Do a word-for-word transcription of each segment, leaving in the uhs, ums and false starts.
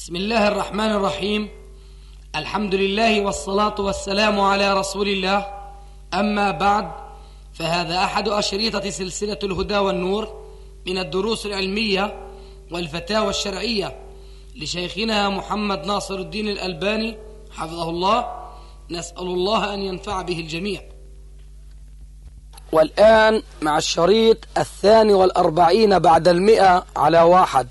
بسم الله الرحمن الرحيم. الحمد لله والصلاة والسلام على رسول الله. أما بعد، فهذا أحد أشريطة سلسلة الهدى والنور من الدروس العلمية والفتاوى الشرعية لشيخنا محمد ناصر الدين الألباني حفظه الله. نسأل الله أن ينفع به الجميع. والآن مع الشريط الثاني والأربعين بعد المئة على واحد.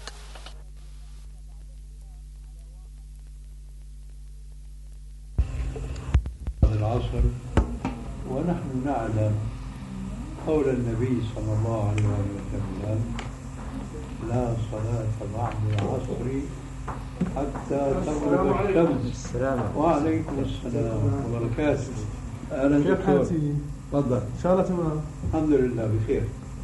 العصر، ونحن نعلم قول النبي صلى الله عليه وسلم: لا صلاة بعد العصر حتى تغرب الشمس. وعليكم السلام وبركاته. أهلا دكتور. تفضل. إن شاء الله تمام. الحمد لله بخير.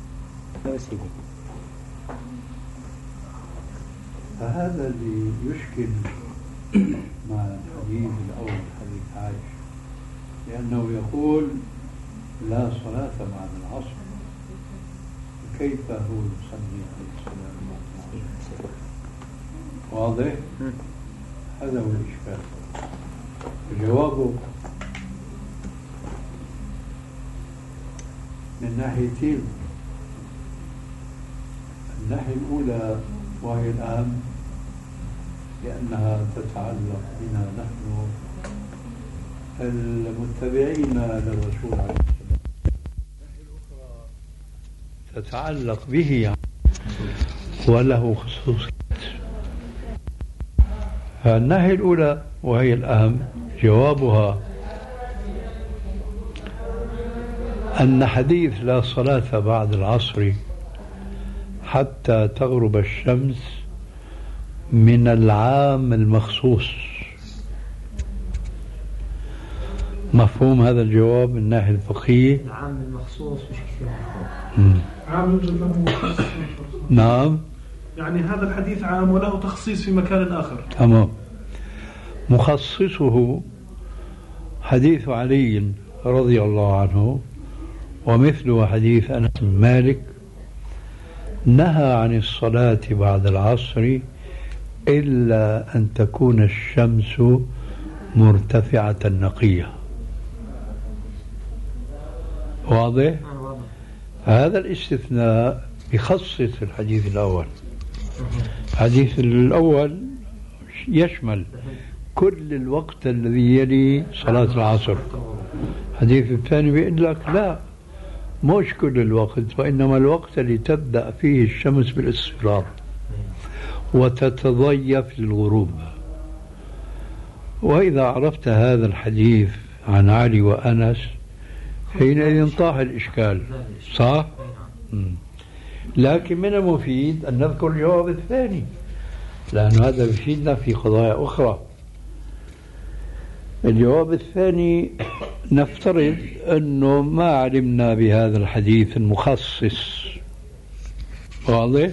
فهذا اللي يشكل مع الحديث الأول، حديث عائشة، لأنه يقول لا صلاة بعد العصر. كيف هو يصلي عليه السلام بعد العصر؟ واضح؟ هذا هو الإشكال. جوابه من ناحيتين. الناحية الأولى وهي الأهم، لأنها تتعلق بنا نحن المتبعين للرسول عليه السلام. الناحية الأخرى تتعلق به وله خصوصيات. الناحية الأولى وهي الأهم جوابها أن حديث لا صلاة بعد العصر حتى تغرب الشمس من العام المخصوص. مفهوم هذا الجواب من الناحية الفقهية؟ العام المخصوص مش كثير. عام يوجد له تخصيص. نعم، يعني هذا الحديث عام وله تخصيص في مكان آخر. تمام. مخصصه حديث علي رضي الله عنه، ومثله حديث أنس بن مالك: نهى عن الصلاة بعد العصر إلا أن تكون الشمس مرتفعة نقية. واضح؟ هذا الاستثناء يخصص الحديث الأول. الحديث الأول يشمل كل الوقت الذي يلي صلاة العصر. الحديث الثاني بيقول لك لا، مش كل الوقت، وإنما الوقت اللي تبدأ فيه الشمس بالاصفرار وتتضيف للغروب. وإذا عرفت هذا الحديث عن علي وأنس حينئذ طاح الإشكال، صح؟ لكن من المفيد أن نذكر الجواب الثاني، لأن هذا يفيدنا في قضايا أخرى. الجواب الثاني: نفترض أنه ما علمنا بهذا الحديث المخصص، واضح؟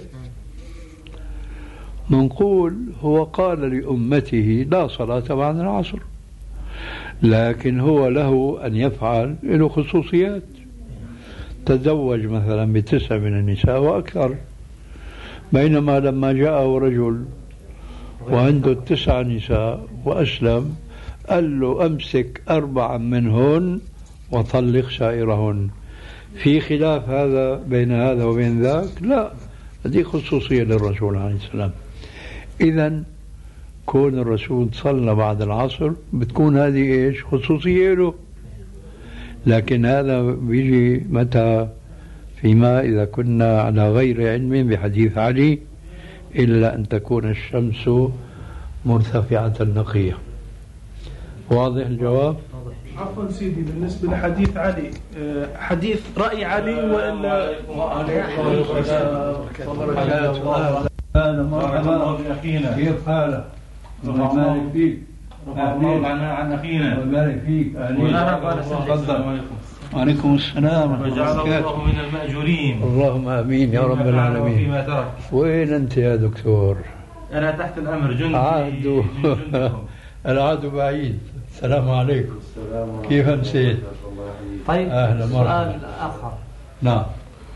نقول هو قال لأمته لا صلاة بعد العصر، لكن هو له أن يفعل له خصوصيات. تزوج مثلا بتسع من النساء وأكثر، بينما لما جاءه رجل وعنده تسع نساء وأسلم قال له أمسك أربعا منهن وطلق سائرهن. في خلاف هذا بين هذا وبين ذاك؟ لا، هذه خصوصية للرسول عليه السلام. إذن كون الرسول صلى بعد العصر بتكون هذه إيش؟ خصوصية له. لكن هذا بيجي متى؟ فيما إذا كنا على غير علم بحديث علي إلا أن تكون الشمس مرتفعة نقية. واضح الجواب؟ عفوا سيدي، بالنسبة لحديث علي، حديث رأي علي وإلا؟ أهلا مرحبا بأخينا، كيف حالك؟ الله يبارك فيك. الله عن أخينا ويبارك فيك. تفضل. وعليكم السلام. وجعل الله من المأجورين. اللهم آمين يا رب العالمين. فيما ترك. وين أنت يا دكتور؟ أنا تحت الأمر، جندي. عهد العهد بعيد. السلام عليكم. كيف أمسيت؟ طيب، أهلا مرحبا. سؤال آخر. نعم.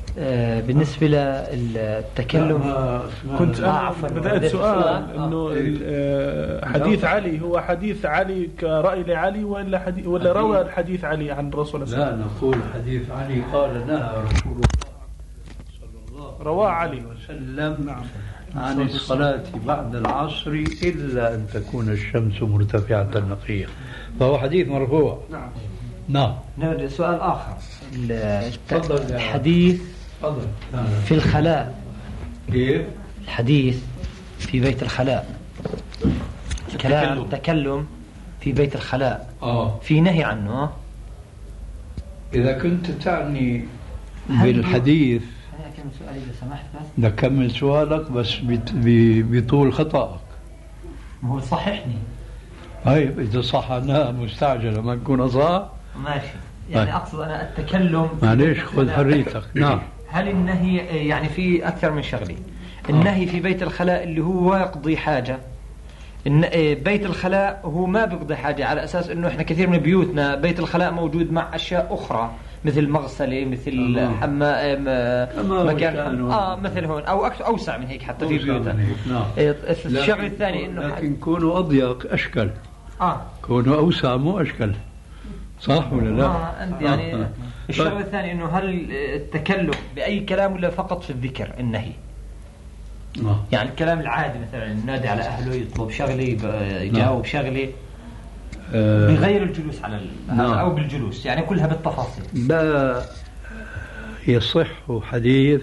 آه بالنسبة للتكلم كنت آه، أنا عفواً. بدأت سؤال آه. إنه آه، حديث علي هو حديث علي كرأي لعلي ولا حديث ولا روى الحديث علي عن الرسول صلى الله عليه لا نقول حديث علي قال نهى رسول الله صلى الله رواه علي وسلم نعم. عن الصلاة بعد العصر إلا أن تكون الشمس مرتفعة نقية، فهو حديث مرفوع. نعم نعم. نعم. سؤال آخر. تفضل يا- الحديث تفضل. في الخلاء، كيف؟ الحديث في بيت الخلاء، الكلام تكلم في بيت الخلاء آه في نهي عنه. إذا كنت تعني بالحديث أنا أكمل سؤالي إذا سمحت بس. نكمل سؤالك بس بت- ب- بطول خطأك. ما هو صححني. طيب إذا صح أنا مستعجلة ما نكون صح. ماشي. يعني طيب. أقصد أنا التكلم في معليش بيت خذ الخلاء. حريتك. نعم. هل النهي يعني في أكثر من شغلة؟ النهي في بيت الخلاء اللي هو يقضي حاجة. الن- بيت الخلاء هو ما بيقضي حاجة، على أساس أنه إحنا كثير من بيوتنا بيت الخلاء موجود مع أشياء أخرى مثل مغسلة، مثل تمام. حمام، تمام. مكان وكأنه- آه مثل هون أو أكثر أوسع من هيك حتى في أوسع بيوتنا. من هيك، نعم. إيه، الشغل لكن- الثاني أنه لكن كونوا أضيق أشكل، آه كونوا أوسع مو أشكل، صح ولا لا؟ آه أنت يعني آه. الشغل طيب. الثاني أنه هل التكلم بأي كلام ولا فقط في الذكر النهي؟ آه. يعني الكلام العادي مثلا ينادي على أهله، يطلب شغلة، يب- يجاوب شغلة آه. بغير الجلوس على ال- نعم. أو بالجلوس، يعني كلها بالتفاصيل. لا يصح حديث،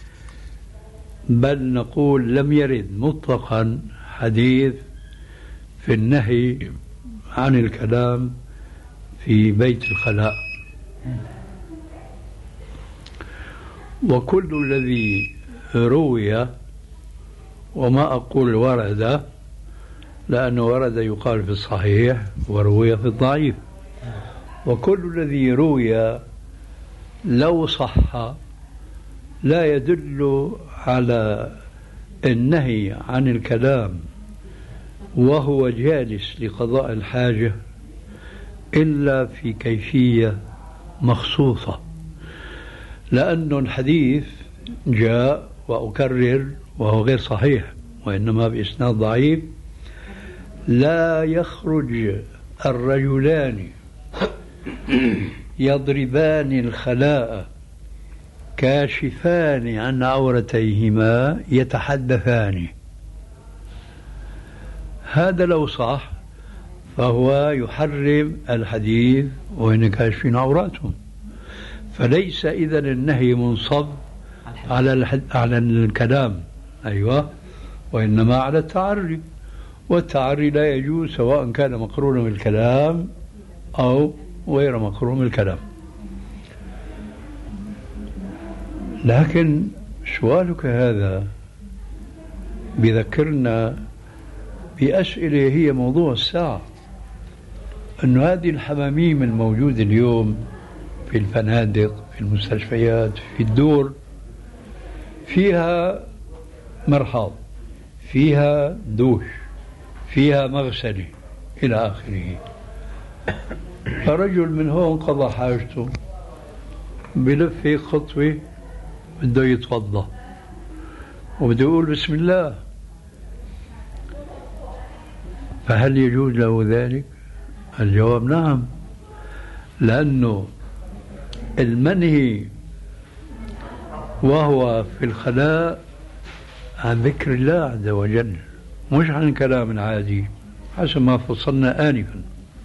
بل نقول لم يرد مطلقا حديث في النهي عن الكلام في بيت الخلاء. وكل الذي روي، وما أقول ورد لأنه ورد يقال في الصحيح وروي في الضعيف، وكل الذي روي لو صح لا يدل على النهي عن الكلام وهو جالس لقضاء الحاجة إلا في كيفية مخصوصة، لأن الحديث جاء وأكرر وهو غير صحيح وإنما بإسناد ضعيف: لا يخرج الرجلان يضربان الخلاء كاشفان عن عورتيهما يتحدثان. هذا لو صح فهو يحرم الحديث وإن كاشفين عوراتهم، فليس إذن النهي منصب على الحد على الكلام، أيوة، وإنما على التعري، والتعري لا يجوز سواء كان مقرونا بالكلام أو غير مقرون بالكلام. لكن سؤالك هذا بذكرنا بأسئلة هي موضوع الساعة، أن هذه الحماميم الموجودة اليوم في الفنادق، في المستشفيات، في الدور، فيها مرحاض، فيها دوش، فيها مغسلة إلى آخره. فرجل من هون قضى حاجته بلف هيك خطوة بده يتوضا وبده يقول بسم الله، فهل يجوز له ذلك؟ الجواب نعم، لأنه المنهي وهو في الخلاء عن ذكر الله عز وجل، مش عن كلام عادي حسب ما فصلنا آنفا.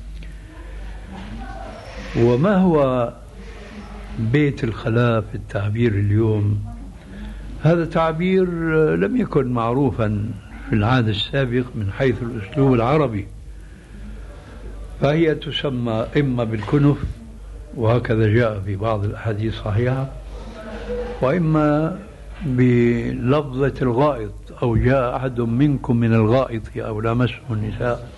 وما هو بيت الخلاء في التعبير اليوم؟ هذا تعبير لم يكن معروفا في العهد السابق من حيث الأسلوب العربي، فهي تسمى إما بالكنف وهكذا جاء في بعض الأحاديث الصحيحة، وإما بلفظة الغائط أو جاء أحد منكم من الغائط أو لامسه النساء.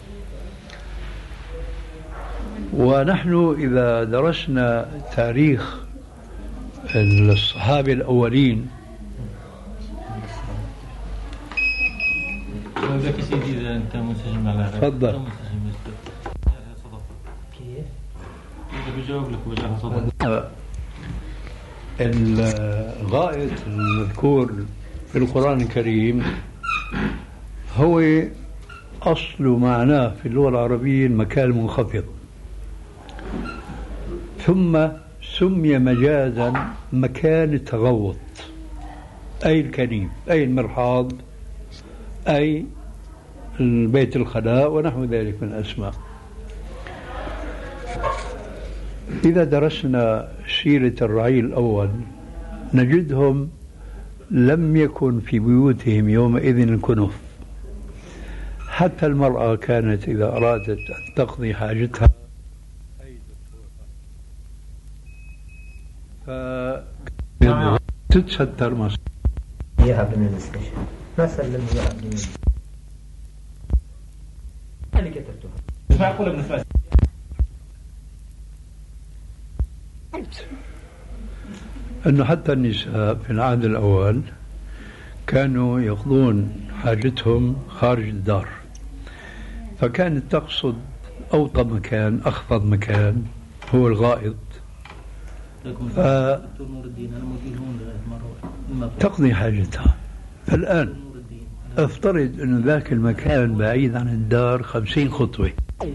ونحن إذا درسنا تاريخ الصحابة الأولين لك سيدي إذا أنت منسجم على هذا تفضل. كيف؟ إذا بجاوب لك وجهها صدق. الغائط المذكور في القرآن الكريم هو أصل معناه في اللغة العربية المكان المنخفض، ثم سمي مجازا مكان التغوط، أي الكنيف أي المرحاض أي البيت الخلاء ونحو ذلك من الأسماء. إذا درسنا سيرة الرعيل الأول نجدهم لم يكن في بيوتهم يومئذ الكنف، حتى المرأة كانت إذا أرادت أن تقضي حاجتها فتتستر مصر إياها بالنسبة ما سلم إياها بالنسبة اللي كتبتها ما أقول ابن فاس أنه حتى النساء في العهد الأول كانوا يقضون حاجتهم خارج الدار، فكانت تقصد أوطى مكان أخفض مكان هو الغائط، تقضي حاجتها. فالآن افترض أن ذاك المكان بعيد عن الدار خمسين خطوة،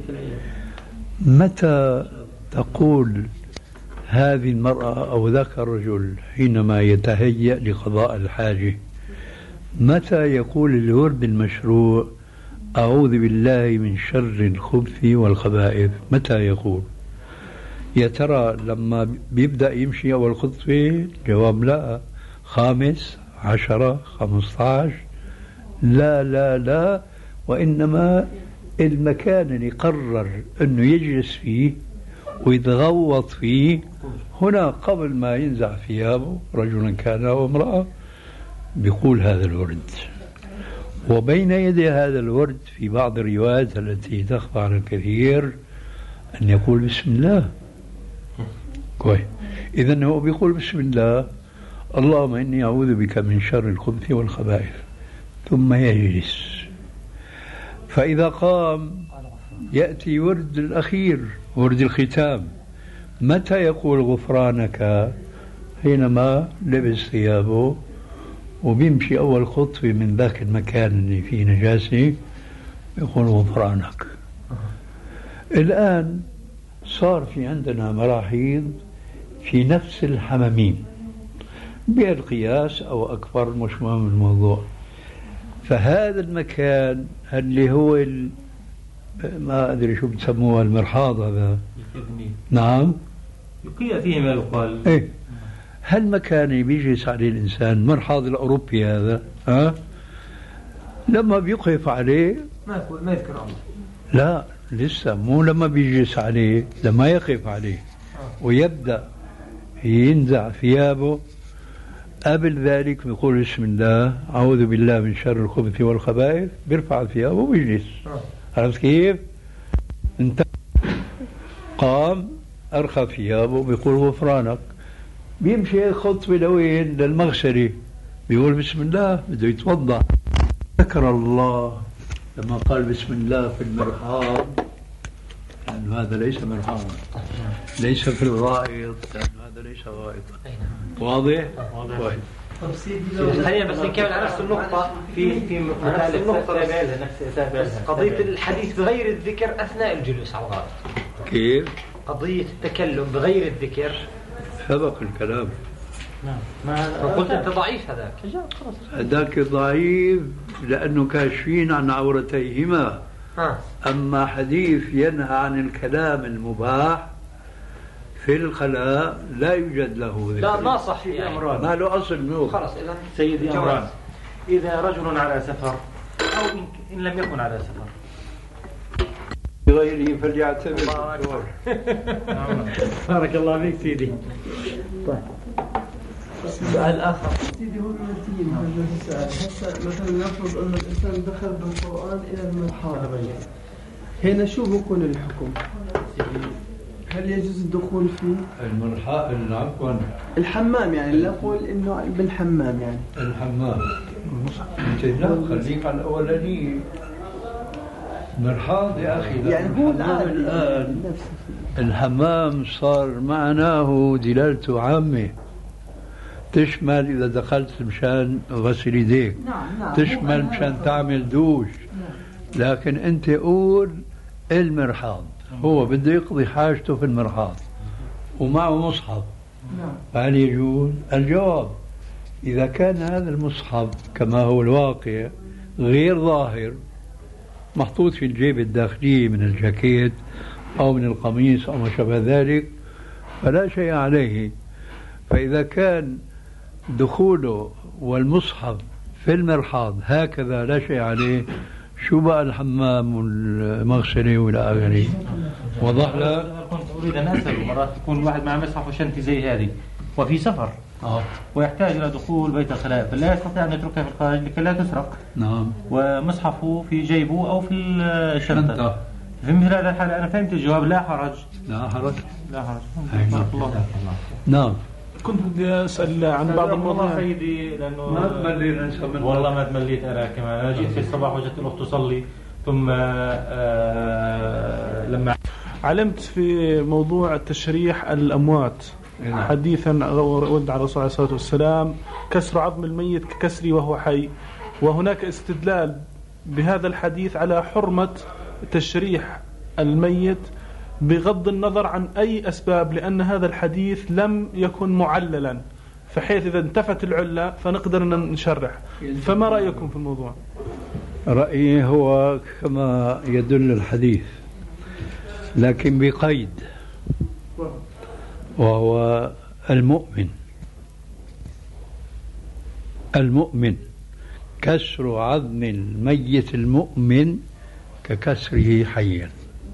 متى تقول هذه المرأة أو ذاك الرجل حينما يتهيأ لقضاء الحاجة متى يقول الورد المشروع أعوذ بالله من شر الخبث والخبائث؟ متى يقول؟ يا ترى لما بيبدأ يمشي أول خطوة؟ جواب لا. خامس عشرة خمسة عشر لا لا لا، وإنما المكان اللي قرر أنه يجلس فيه ويتغوط فيه هنا قبل ما ينزع ثيابه رجلا كان أو امرأة بيقول هذا الورد. وبين يدي هذا الورد في بعض الروايات التي تخفى على الكثير أن يقول بسم الله. كويس، إذن هو بيقول بسم الله اللهم إني أعوذ بك من شر الخبث والخبائث، ثم يجلس. فإذا قام يأتي ورد الأخير ورد الختام، متى يقول غفرانك؟ حينما لبس ثيابه وبيمشي أول خطوة من ذاك المكان اللي فيه نجاسة يقول غفرانك. الآن صار في عندنا مراحيض في نفس الحمامين بالقياس أو أكبر، مش مهم الموضوع. فهذا المكان اللي هو ال... ما أدري شو بتسموها المرحاض هذا، نعم يقيا فيه ما يقال إيه، هالمكان اللي بيجلس عليه الإنسان المرحاض الأوروبي هذا، ها لما بيقف عليه ما يقول ما يذكر الله، لا لسه مو لما بيجلس عليه، لما يقف عليه ويبدأ ينزع ثيابه قبل ذلك بيقول بسم الله أعوذ بالله من شر الخبث والخبائث، بيرفع ثيابه ويجلس. عرفت كيف؟ انت قام أرخى ثيابه بيقول غفرانك، بيمشي خطوة لوين؟ للمغسلة بيقول بسم الله، بده يتوضأ ذكر الله لما قال بسم الله في المرحاض، لأن هذا ليس مرحاضا، ليس في الغائط، لأن هذا ليس غائطا. واضح؟ واضح. خلينا بس نكمل على نفس النقطة في في نفس النقطة قضية الحديث بغير الذكر أثناء الجلوس على الغائط. كيف؟ قضية التكلم بغير الذكر سبق الكلام. نعم. قلت أنت ضعيف هذاك. هذاك ضعيف لأنه كاشفين عن عورتيهما. آه. أما حديث ينهى عن الكلام المباح في الخلاء لا يوجد له ذكر. لا ما صح يعني. ما له أصل منه. خلاص إذا سيدي أمران، إذا رجل على سفر أو إن لم يكن على سفر بغيره فليعتمد. بارك الله فيك سيدي. طيب سؤال آخر سيدي، هو يتيم هذا السؤال. هسه مثلا نفرض أن الإنسان دخل بالقرآن إلى المرحاض، هنا شو بيكون الحكم؟ هل يجوز الدخول فيه؟ المرحاض عفوا الحمام يعني، لا أقول إنه بالحمام يعني الحمام. أنت لا خليك على الأولانية. مرحاض يا أخي يعني هو الآن الآن الحمام صار معناه دلالته عامة، تشمل إذا دخلت مشان غسل يديك، نعم نعم. تشمل مشان تعمل دوش. نعم. لكن أنت قول المرحاض، هو بده يقضي حاجته في المرحاض ومعه مصحف، نعم. فهل يجوز؟ الجواب: إذا كان هذا المصحف كما هو الواقع غير ظاهر، محطوط في الجيب الداخلي من الجاكيت أو من القميص أو ما شابه ذلك، فلا شيء عليه. فإذا كان دخوله والمصحف في المرحاض هكذا لا شيء عليه، شو بقى الحمام والمغسلة والى آخره؟ وضح لك؟ كنت أريد أن أسأل، مرات يكون الواحد مع مصحف وشنطة زي هذه وفي سفر آه. ويحتاج إلى دخول بيت الخلاء، فلا يستطيع أن يتركها في الخارج لكي لا تسرق. نعم. ومصحفه في جيبه أو في الشنطة. شنطة. في مثل هذا الحال أنا فهمت الجواب، لا حرج. لا حرج. لا حرج. نعم. الله. نعم. كنت بدي أسأل عن بعض المواضيع. سيدي لأنه ما تملينا نسمع. والله ما تمليت أنا كمان. أنا جيت في الصباح وجدت الأخت تصلي، ثم آه لما علمت في موضوع التشريح الأموات حديثا ورد على الرسول عليه الصلاة والسلام: كسر عظم الميت ككسري وهو حي. وهناك استدلال بهذا الحديث على حرمة تشريح الميت بغض النظر عن أي أسباب، لأن هذا الحديث لم يكن معللا، فحيث إذا انتفت العلة فنقدر أن نشرح. فما رأيكم في الموضوع؟ رأيي هو كما يدل الحديث، لكن بقيد، وهو المؤمن. المؤمن كسر عظم الميت المؤمن ككسره حيا.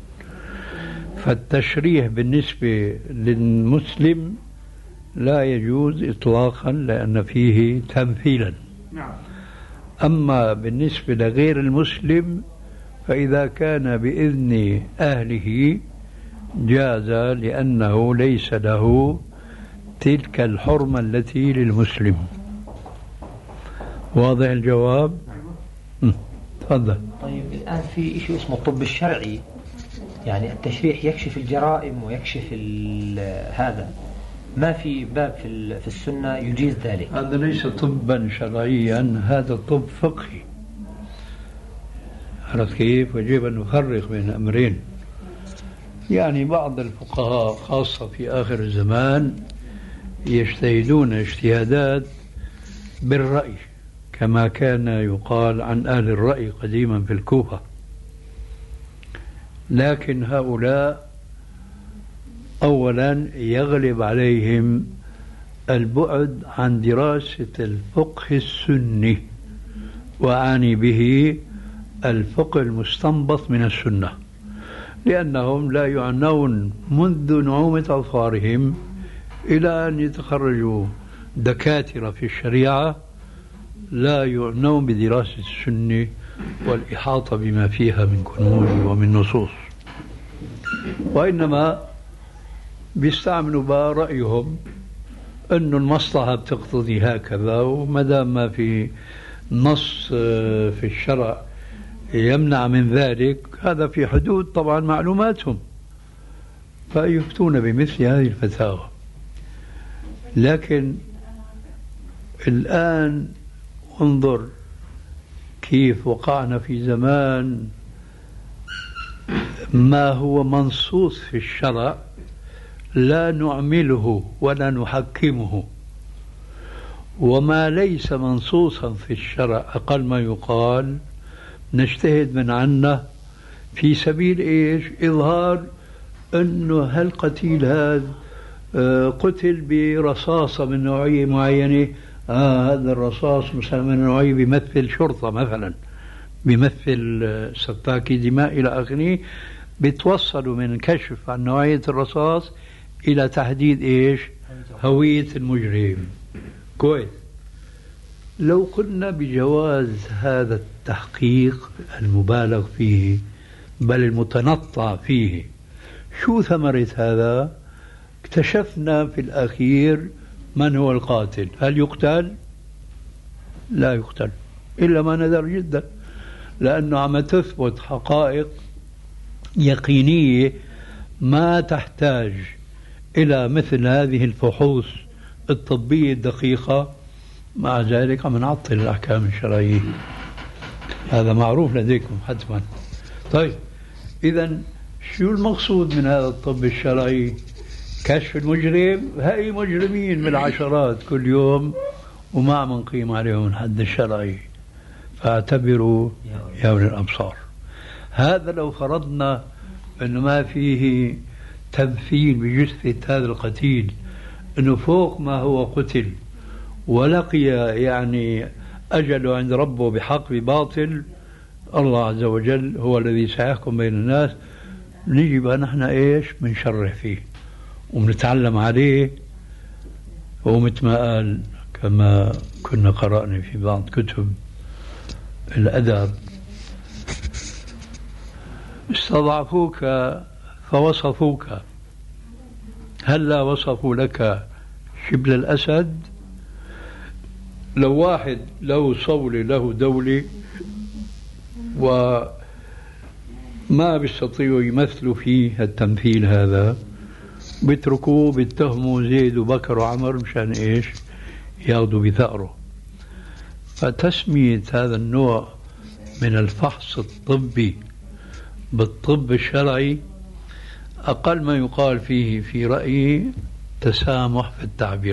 فالتشريح بالنسبة للمسلم لا يجوز إطلاقا، لأن فيه تمثيلا. نعم. أما بالنسبة لغير المسلم فإذا كان بإذن أهله جاز، لأنه ليس له تلك الحرمة التي للمسلم. واضح الجواب؟ تفضل. طيب الآن في شيء اسمه الطب الشرعي، يعني التشريح يكشف الجرائم ويكشف هذا، ما في باب في في السنة يجيز ذلك؟ هذا ليس طبا شرعيا، هذا طب فقهي. عرفت كيف؟ ويجب أن نفرق بين أمرين. يعني بعض الفقهاء خاصة في آخر الزمان يجتهدون اجتهادات بالرأي، كما كان يقال عن أهل الرأي قديما في الكوفة. لكن هؤلاء أولا يغلب عليهم البعد عن دراسة الفقه السني، وأعني به الفقه المستنبط من السنة، لأنهم لا يعنون منذ نعومة أظفارهم إلى أن يتخرجوا دكاترة في الشريعة، لا يعنون بدراسة السنة والإحاطة بما فيها من كنوز ومن نصوص، وإنما بيستعملوا بقى رأيهم أن المصلحة بتقتضي هكذا، ومدام ما في نص في الشرع يمنع من ذلك، هذا في حدود طبعا معلوماتهم، فيفتون بمثل هذه الفتاوى. لكن الآن انظر كيف وقعنا في زمان ما هو منصوص في الشرع لا نعمله ولا نحكمه، وما ليس منصوصا في الشرع أقل ما يقال نجتهد من عنا في سبيل إيش؟ إظهار أنه هالقتيل هذا قتل برصاصة من نوعية معينة، آه هذا الرصاص مثلا من نوعية بيمثل شرطة مثلا، بيمثل سفاكي دماء إلى آخره. بتوصلوا من كشف عن نوعية الرصاص إلى تحديد إيش؟ هوية المجرم. كويس. لو قلنا بجواز هذا التحقيق المبالغ فيه بل المتنطع فيه، شو ثمرة هذا؟ اكتشفنا في الأخير من هو القاتل. هل يقتل؟ لا يقتل إلا ما ندر جدا، لأنه عم تثبت حقائق يقينية ما تحتاج إلى مثل هذه الفحوص الطبية الدقيقة، مع ذلك عم نعطل الأحكام الشرعية. هذا معروف لديكم حتما. طيب إذا شو المقصود من هذا الطب الشرعي؟ كشف المجرم. هاي مجرمين بالعشرات كل يوم وما عم نقيم عليهم الحد الشرعي، فاعتبروا يا أولي الأبصار. هذا لو فرضنا أنه ما فيه تمثيل بجثة هذا القتيل، أنه فوق ما هو قتل ولقي يعني أجله عند ربه بحق بباطل، الله عز وجل هو الذي سيحكم بين الناس. نجي بقى نحن إيش بنشرح فيه وبنتعلم عليه. ومثل ما قال كما كنا قرأنا في بعض كتب الأدب: استضعفوك فوصفوك، هلا وصفوا لك شبل الأسد. لو واحد له صولة له دولة وما بيستطيعوا يمثلوا فيه التمثيل هذا، بيتركوه بيتهموا زيد وبكر وعمر مشان إيش؟ ياخذوا بثأره. فتسمية هذا النوع من الفحص الطبي بالطب الشرعي أقل ما يقال فيه في رأيي تسامح في التعبير.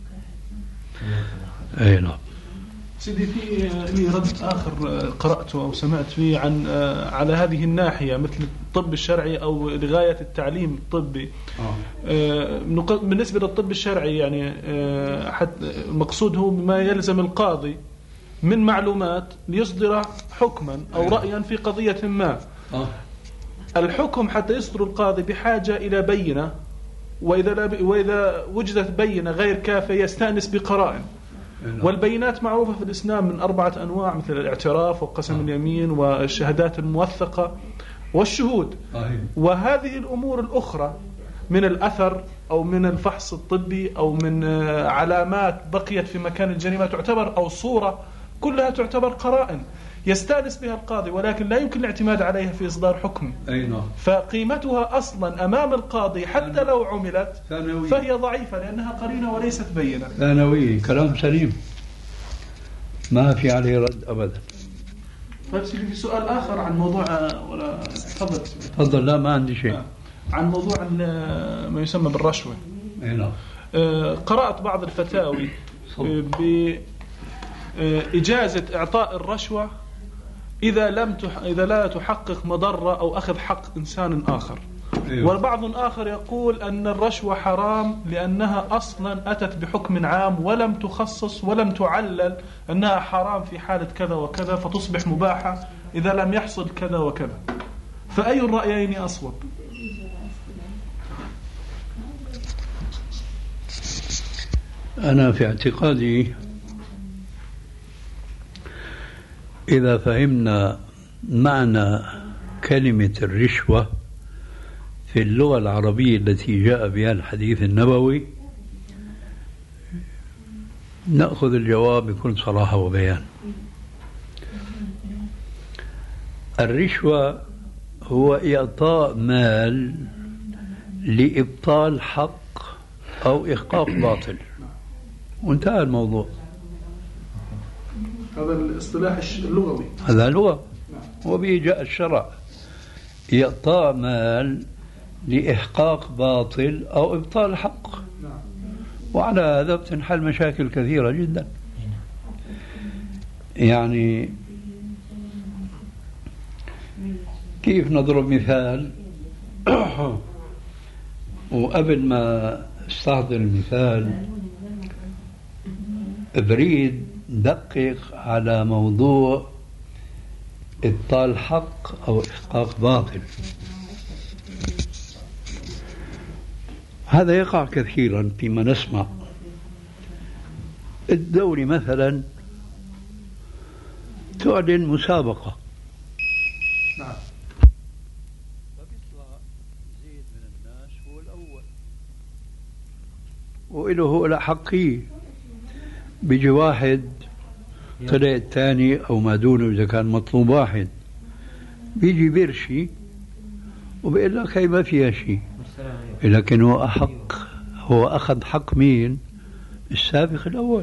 أي نعم. سيدي، في لي رد آخر قرأته أو سمعت فيه عن على هذه الناحية مثل الطب الشرعي أو لغاية التعليم الطبي. آه. بالنسبة للطب الشرعي يعني حتى المقصود هو ما يلزم القاضي من معلومات ليصدر حكما أو رأيا في قضية ما. آه. الحكم حتى يصدر القاضي بحاجة إلى بينة، وإذا, لا ب... وإذا وجدت بينة غير كافية يستأنس بقرائن. والبينات معروفة في الإسلام من أربعة أنواع، مثل الاعتراف وقسم آه. اليمين والشهادات الموثقة والشهود. آه. وهذه الأمور الأخرى من الأثر أو من الفحص الطبي أو من علامات بقيت في مكان الجريمة تعتبر أو صورة، كلها تعتبر قرائن يستأنس بها القاضي، ولكن لا يمكن الاعتماد عليها في إصدار حكم. أي نعم. فقيمتها أصلا أمام القاضي حتى لو عملت ثانوية. فهي ضعيفة لأنها قرينة وليست بينة. ثانوية. كلام سليم ما في عليه رد أبدا. طيب سيدي، في سؤال آخر عن موضوع ولا تفضل. تفضل. لا ما عندي شيء. عن موضوع ما يسمى بالرشوة. أي نعم. قرأت بعض الفتاوي بإجازة إعطاء الرشوة إذا لم تح... إذا لا تحقق مضرة أو أخذ حق إنسان آخر. أيوة. والبعض آخر يقول أن الرشوة حرام لأنها أصلا أتت بحكم عام ولم تخصص ولم تعلل أنها حرام في حالة كذا وكذا، فتصبح مباحة إذا لم يحصل كذا وكذا. فأي الرأيين أصوب؟ أنا في اعتقادي إذا فهمنا معنى كلمة الرشوة في اللغة العربية التي جاء بها الحديث النبوي نأخذ الجواب بكل صراحة وبيان. الرشوة هو إعطاء مال لإبطال حق أو إحقاق باطل، وانتهى الموضوع. هذا الاصطلاح اللغوي. هذا لغة. وبه جاء الشرع: إعطاء مال لإحقاق باطل أو إبطال حق. وعلى هذا بتنحل مشاكل كثيرة جدا. يعني كيف نضرب مثال وقبل ما استحضر المثال بريد دقق على موضوع إبطال حق أو إحقاق باطل. هذا يقع كثيرا فيما نسمع. الدولة مثلا تعلن مسابقة، نعم، فبيطلع زيد من الناس هو الأول وإله هو الأحقية. بيجي واحد طلع الثاني أو ما دونه إذا كان مطلوب واحد، بيجي بيرشي وبيقول لك هي ما فيها شيء، لكن هو أحق، هو أخذ حق مين؟ السابق الأول.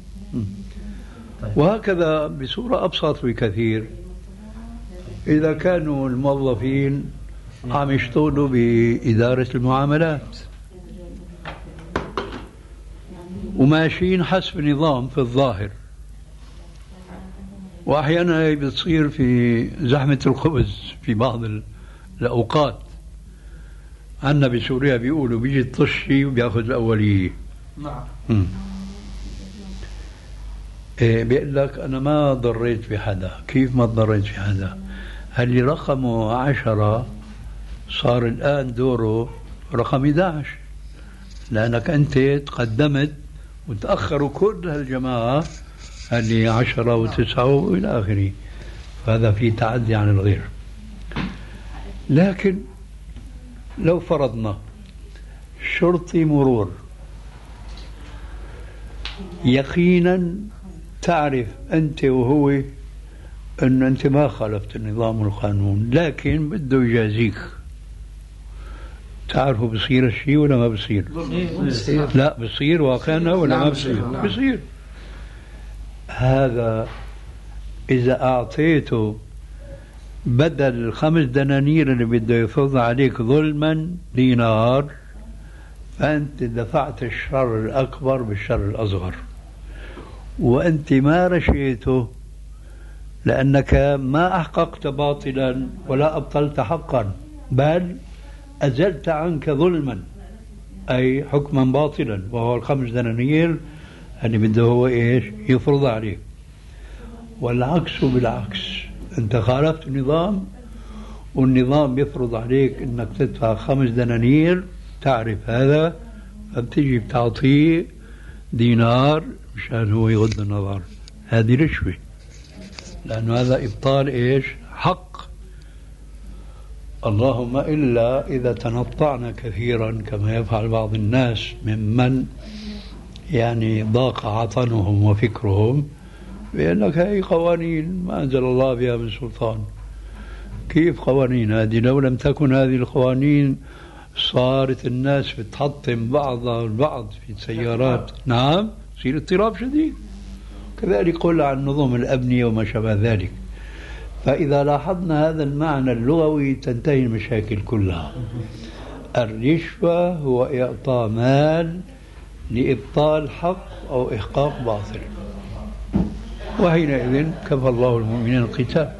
وهكذا بصورة أبسط بكثير، إذا كانوا الموظفين عم يشتغلوا بإدارة المعاملات وماشيين حسب نظام في الظاهر، وأحيانا بتصير في زحمة الخبز في بعض الأوقات. عندنا بسوريا بيقولوا بيجي الطشي وبياخذ الأولية. نعم. إيه بيقول لك أنا ما ضريت في حدا. كيف ما ضريت في حدا؟ اللي رقمه عشرة صار الآن دوره رقم إحدى عشر، لأنك أنت تقدمت وتأخروا كل هالجماعة اللي عشرة وتسعة وإلى آخره. فهذا في تعدي عن الغير. لكن لو فرضنا شرطي مرور يقينا تعرف أنت وهو أن أنت ما خالفت النظام والقانون، لكن بده يجازيك، تعرفوا بصير الشيء ولا ما بصير؟ لا بصير واقعنا ولا ما بصير؟ بصير. هذا إذا أعطيته بدل الخمس دنانير اللي بده يفرض عليك ظلما دينار، فأنت دفعت الشر الأكبر بالشر الأصغر، وأنت ما رشيته لأنك ما أحققت باطلا ولا أبطلت حقا، بل أزلت عنك ظلما، أي حكما باطلا، وهو الخمس دنانير اللي بده هو إيش يفرض عليك. والعكس بالعكس، أنت خالفت النظام والنظام يفرض عليك أنك تدفع خمس دنانير، تعرف هذا، فبتجي بتعطيه دينار مشان هو يغض النظر. هذه رشوة، لأنه هذا إبطال إيش حق. اللهم إلا إذا تنطعنا كثيرا كما يفعل بعض الناس ممن يعني ضاق عطنهم وفكرهم، بيقول لك هاي قوانين ما أنزل الله بها من سلطان. كيف قوانين هذه؟ لو لم تكن هذه القوانين صارت الناس بتحطم بعضها البعض في السيارات. نعم، يصير اضطراب شديد. كذلك قل عن نظم الأبنية وما شابه ذلك. فإذا لاحظنا هذا المعنى اللغوي تنتهي المشاكل كلها. الرشوة هو إعطاء مال لإبطال حق أو إحقاق باطل، وحينئذ كفى الله المؤمنين القتال.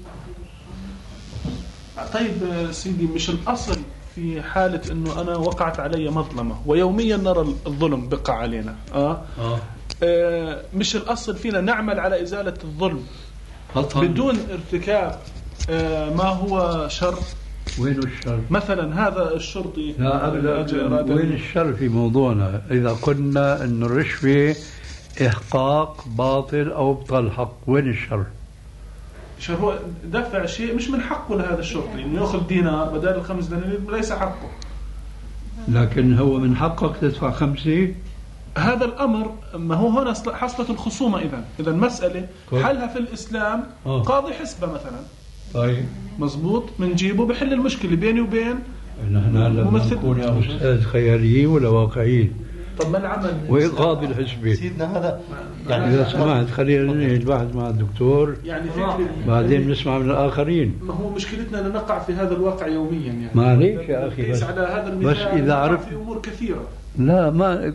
طيب سيدي، مش الأصل في حالة أنه أنا وقعت علي مظلمة ويوميا نرى الظلم بقع علينا آه؟ آه. آه مش الأصل فينا نعمل على إزالة الظلم أطلع. بدون ارتكاب آه ما هو شر؟ وين الشر؟ مثلا هذا الشرطي، لا أبدا، وين الشر في موضوعنا؟ إذا قلنا أن الرشوة إحقاق باطل أو ابطال حق، وين الشر؟ شر هو دفع شيء مش من حقه لهذا الشرطي إنه يأخذ دينار بدل الخمس دنانير، ليس حقه. لكن هو من حقك تدفع خمسة. هذا الأمر ما هو هنا حصلت الخصومة. إذا إذا المسألة حلها في الإسلام أوه. قاضي حسبة مثلا، طيب مزبوط، منجيبه بحل المشكلة بيني وبين نحن لما نكون يا أستاذ خياليين ولا واقعيين. طب ما العمل؟ وقاضي الحسبة سيدنا هذا يعني إذا سمعت خلينا الواحد مع الدكتور يعني بعدين نسمع من الآخرين. ما هو مشكلتنا أن نقع في هذا الواقع يوميا يعني. معليش يا أخي، بس على هذا بس إذا عرفت في أمور كثيرة. لا ما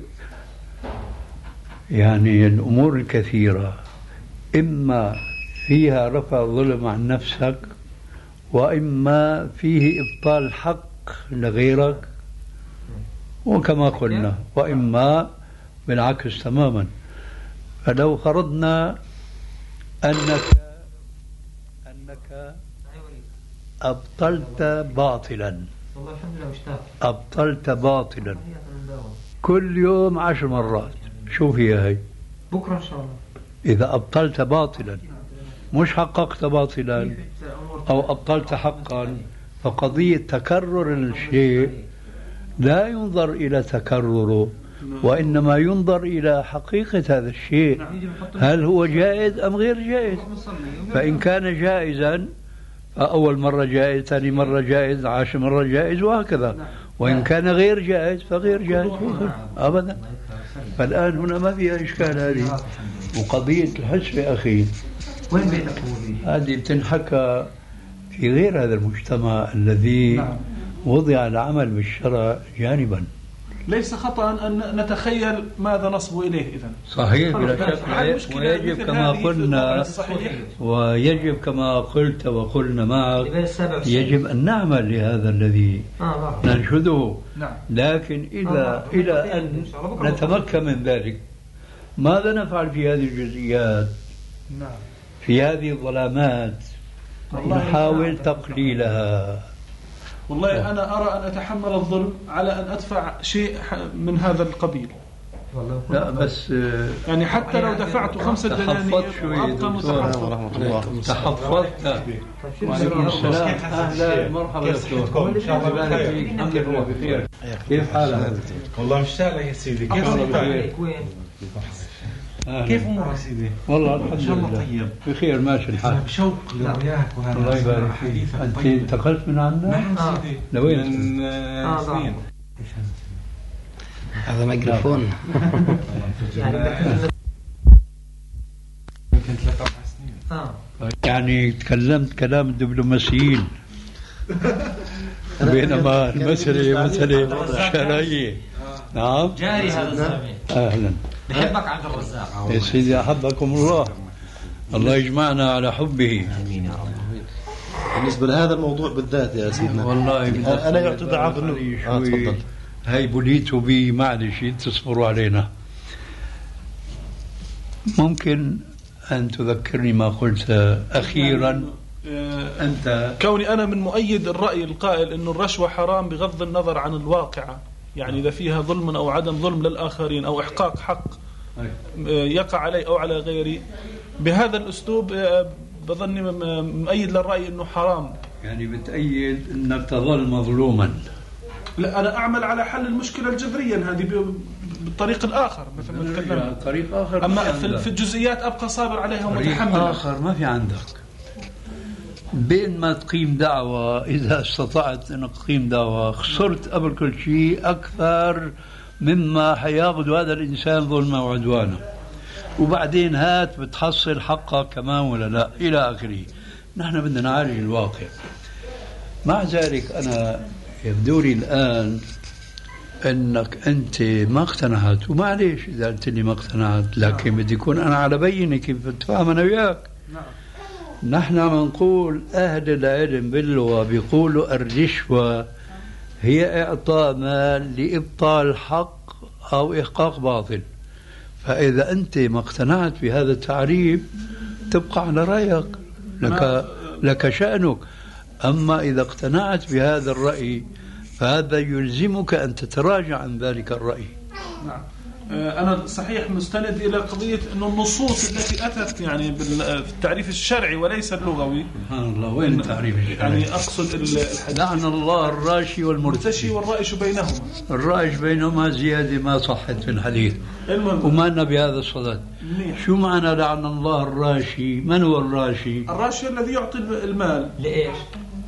يعني الأمور الكثيرة إما فيها رفع ظلم عن نفسك، وإما فيه إبطال حق لغيرك، وكما قلنا وإما بالعكس تماما. فلو فرضنا أنك أنك أبطلت باطلا أبطلت باطلا كل يوم عشر مرات، شوف هي هي بكرة إن شاء الله. إذا أبطلت باطلا مش حققت باطلا أو أبطلت حقا، فقضية تكرر الشيء لا ينظر إلى تكرره، وإنما ينظر إلى حقيقة هذا الشيء، هل هو جائز أم غير جائز. فإن كان جائزا فأول مرة جائز، ثاني مرة جائز، عاشر مرة جائز، وهكذا. وإن كان غير جائز فغير جائز أبدا. فالآن هنا ما فيها إشكال هذه. وقضية الحس يا أخي وين بيتك؟ هذه بتنحكى في غير هذا المجتمع الذي نعم. وضع العمل بالشرع جانبا. ليس خطأ أن نتخيل ماذا نصب إليه إذن. صحيح بلا شك، ويجب كما قلنا ويجب كما قلت وقلنا معك يجب أن نعمل لهذا الذي ننشده. لكن إذا إلى أن نتمكن من ذلك ماذا نفعل في هذه الجزئيات، في هذه الظلامات؟ نحاول تقليلها. والله أنا أرى أن أتحمل الظلم على أن أدفع شيء من هذا القبيل. لا بس يعني حتى لو دفعت خمسة دنانير أبقى متحفظ. تحفظت. وعليكم السلام. أهلا مرحبا دكتور. كيف حالك؟ والله مشتاق يا سيدي. كيف حالك؟ كيف امورك سيدي؟ والله الحمد لله طيب بخير ماشي الحال. بشوق لرؤياك وهذا الله يبارك فيك. انت انتقلت من عندنا؟ نعم سيدي. لوين؟ من سنين. هذا ميكروفون. يمكن ثلاث أربع سنين. يعني تكلمت كلام الدبلوماسيين بينما المسألة مسألة شرعية. نعم جاري هذا الزلمة. أهلا. بحبك عبد الرزاق يا سيدي أحبكم الله، الله يجمعنا على حبه. آمين يا رب. بالنسبة لهذا الموضوع بالذات يا سيدنا والله أنا يعطي ضعف آه تفضل. هاي بليتوا بي معلش تصبروا علينا. ممكن أن تذكرني ما قلت أخيرا؟ أنت كوني أنا من مؤيد الرأي القائل أن الرشوة حرام بغض النظر عن الواقعة، يعني إذا فيها ظلم أو عدم ظلم للآخرين أو إحقاق حق يقع علي أو على غيري، بهذا الأسلوب بظني مؤيد للرأي أنه حرام. يعني بتأيد أنك تظل مظلوما. لا أنا أعمل على حل المشكلة الجذريا هذه بالطريق الآخر مثل ما تكلمنا. طريق آخر أما في, في الجزئيات أبقى صابر عليها ومتحمل. طريق آخر ما في عندك. بين ما تقيم دعوة، إذا استطعت أن تقيم دعوة خسرت قبل كل شيء أكثر مما حياخذ هذا الإنسان ظلما وعدوانا، وبعدين هات بتحصل حقك كمان ولا لا إلى آخره. نحن بدنا نعالج الواقع. مع ذلك أنا يبدو لي الآن أنك أنت ما اقتنعت، ومعليش إذا قلت لي ما اقتنعت، لكن بدي يكون أنا على بينة كيف بتفهم أنا وياك. نحن بنقول أهل العلم باللغة بيقولوا الرشوة هي إعطاء مال لإبطال حق أو إحقاق باطل. فإذا أنت ما اقتنعت بهذا التعريف تبقى على رأيك، لك, لك شأنك. أما إذا اقتنعت بهذا الرأي فهذا يلزمك أن تتراجع عن ذلك الرأي. نعم. أنا صحيح مستند إلى قضية أن النصوص التي أتت يعني بالتعريف الشرعي وليس اللغوي. سبحان الله، وين التعريف الشرعي؟ يعني أقصد الحديث. لعن الله الراشي والمرتشي والرائش بينهما. الرائش بينهما زيادة ما صحت في الحديث وما لنا بهذا الصدد. شو معنى لعن الله الراشي؟ من هو الراشي؟ الراشي الذي يعطي المال. لإيش؟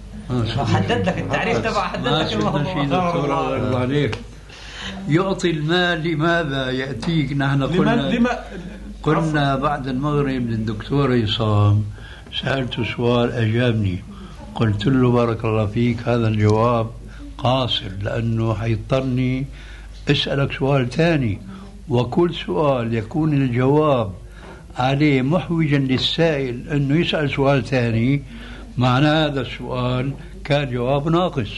حدد لك التعريف تبع، حدد لك الله عليك. يعطي المال لماذا يأتيك؟ نحن قلنا لما قلنا بعد المغرب للدكتور عصام، سألته سؤال أجابني، قلت له بارك الله فيك هذا الجواب قاصر لأنه حيضطرني أسألك سؤال ثاني، وكل سؤال يكون الجواب عليه محوجا للسائل أنه يسأل سؤال ثاني معنى هذا السؤال كان جواب ناقص.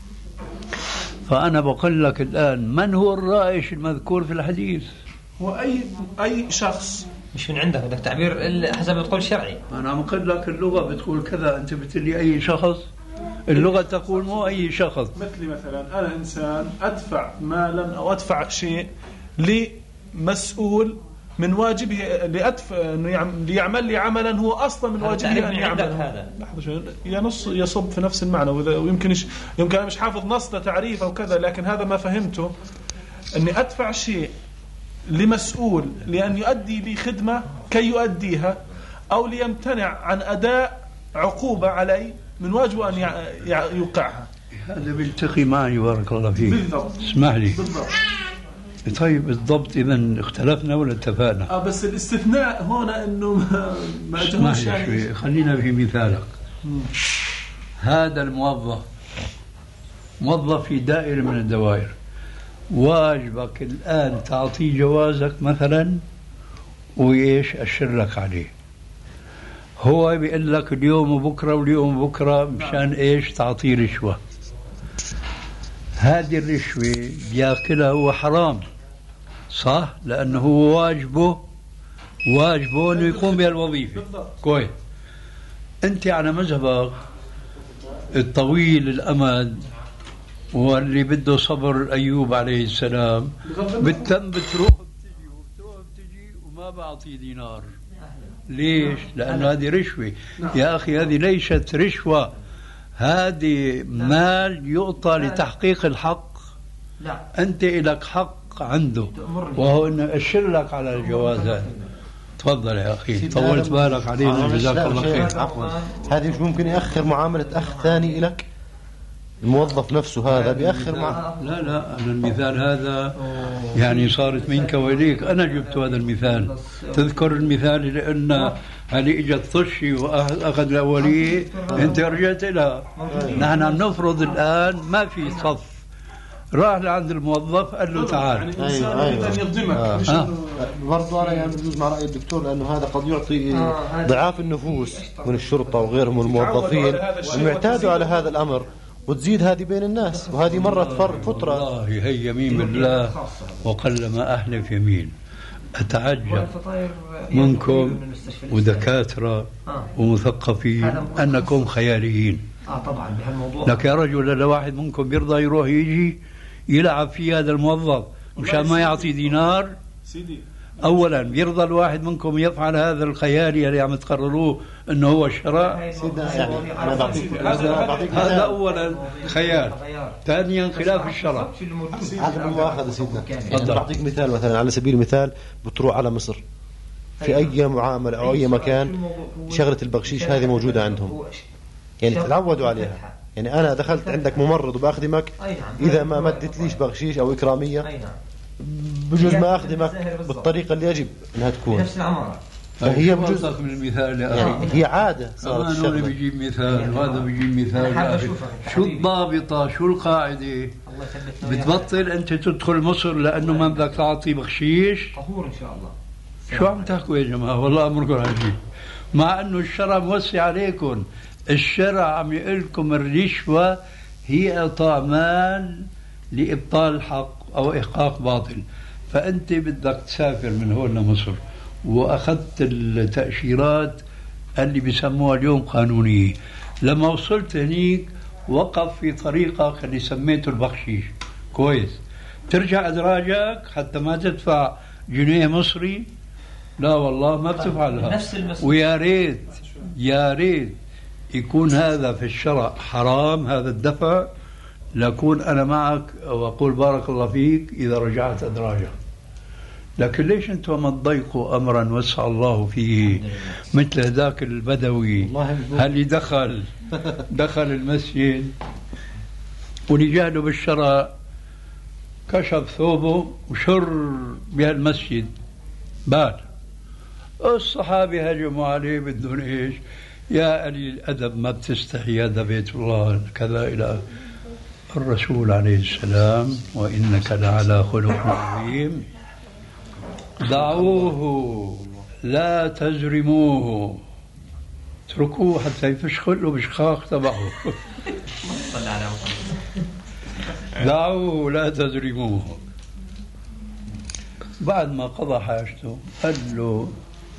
فأنا بقول لك الآن من هو الرائش المذكور في الحديث؟ هو أي أي شخص. مش من عندك، بدك تعبير حسب ما تقول شرعي. أنا بقول لك اللغة بتقول كذا، أنت بتقولي أي شخص. اللغة تقول مو أي شخص. مثلي مثلا أنا إنسان أدفع مالا أو أدفع شيء لمسؤول من واجبه لأدفع إنه ليعمل لي عملا هو أصلا من واجبه أن يعمل هذا. ينص يصب في نفس المعنى، ويمكن يمكن أنا مش حافظ نص تعريف أو كذا، لكن هذا ما فهمته، أني أدفع شيء لمسؤول لأن يؤدي لي خدمة كي يؤديها أو ليمتنع عن أداء عقوبة علي من واجبه أن يوقعها. هذا بيلتقي معي بارك الله فيك. بالضبط. اسمح لي. بالضبط. طيب بالضبط، إذا اختلفنا ولا اتفقنا؟ اه بس الاستثناء هنا انه ما ما اجهوش يعني. خلينا في مثالك. مم. هذا الموظف موظف في دائرة من الدوائر، واجبك الآن تعطيه جوازك مثلا وإيش أشر لك عليه، هو بيقول لك اليوم وبكرة واليوم وبكرة مشان إيش تعطيه رشوة. هذه الرشوة بياكلها هو حرام صح، لأنه هو واجبه واجبه أنه يقوم بهالوظيفة. كويس. أنت على مذهبك الطويل الأمد واللي بده صبر أيوب عليه السلام، بالتم بتروح بتجي وبتروح بتجي وما بعطي دينار. ليش؟ لأن هذه رشوة. يا أخي هذه ليست رشوة، هذه مال يعطى لتحقيق الحق. لا. أنت لك حق عنده وهو أنه أشر لك على الجوازات. تفضل يا أخي، طولت بالك علينا جزاك الله خير. عفوا، هذه مش ممكن يأخر معاملة أخ ثاني لك؟ الموظف نفسه هذا بيأخر مع... لا لا، أنا المثال هذا يعني صارت منك وإليك، أنا جبت هذا المثال. تذكر المثال لأن هذه إجت طشي وأخذ الأولية أنت رجعت لها. نحن نفرض الآن ما في صف، راح لعند الموظف قال له تعال. يعني أيوة أيوة. يظلمك. آه. آه. برضو أنا يعني بجوز مع رأي الدكتور، لأنه هذا قد يعطي آه. ضعاف النفوس من الشرطة وغيرهم من الموظفين المعتادوا على هذا الأمر، وتزيد هذه بين الناس، وهذه مرت فر فترة. والله هي يمين بالله وقلما أحلف يمين. أتعجب منكم ودكاترة ومثقفين أنكم خياليين. آه طبعا بهالموضوع. لك يا رجل لو واحد منكم بيرضى يروح يجي يلعب في هذا الموظف مشان ما يعطي دينار؟ سيدي أولا بيرضى الواحد منكم يفعل هذا الخيالي اللي عم تقرروه أنه هو الشراء؟ يعني أنا بعطيك هذا أولا خيال، ثانيا خلاف الشرع. هذا المؤاخذة سيدنا. يعني بعطيك مثال، مثلا على سبيل المثال بتروح على مصر في أي معاملة أو أي مكان، شغلة البغشيش هذه موجودة عندهم، يعني تعودوا عليها. يعني أنا دخلت عندك ممرض وبأخدمك، إذا ما مدت ليش بغشيش أو إكرامية بجوز ما أخدمك بالطريقة اللي يجب أنها تكون. نفس العمارة. فهي بجوز من المثال يا أخي، هي عادة صارت. أنا هذا بيجيب مثال وهذا بيجيب مثال. شو الضابطة شو القاعدة؟ بتبطل أنت تدخل مصر لأنه ما بدك تعطي بخشيش؟ طهور إن شاء الله. شو عم تحكوا يا جماعة؟ والله أمركم عجيب. مع أنه الشرع موسع عليكم، الشرع عم يقول لكم الرشوة هي إعطاء مال لإبطال الحق أو إحقاق باطل. فأنت بدك تسافر من هون لمصر وأخذت التأشيرات اللي بيسموها اليوم قانونية، لما وصلت هنيك وقف في طريقك اللي سميته البخشيش. كويس. ترجع أدراجك حتى ما تدفع جنيه مصري؟ لا والله ما بتفعلها. ويا ريت يا ريت يكون هذا في الشرع حرام، هذا الدفع، لأكون أنا معك وأقول بارك الله فيك إذا رجعت أدراجك. لكن ليش أنتم ما تضيقوا أمرا وسع الله فيه مثل ذاك البدوي اللي دخل دخل المسجد ولجاله بالشرع، كشف ثوبه وشر بهالمسجد بال. الصحابة هجموا عليه بدون إيش؟ يا قليل الأدب ما بتستحي، هذا بيت الله كذا إلى الرسول عليه السلام وإنك لعلى خلق عظيم. دعوه لا تزرموه، اتركوه حتى يفشخل له بشخاخ تبعه. دعوه لا تزرموه. بعد ما قضى حاجته قال له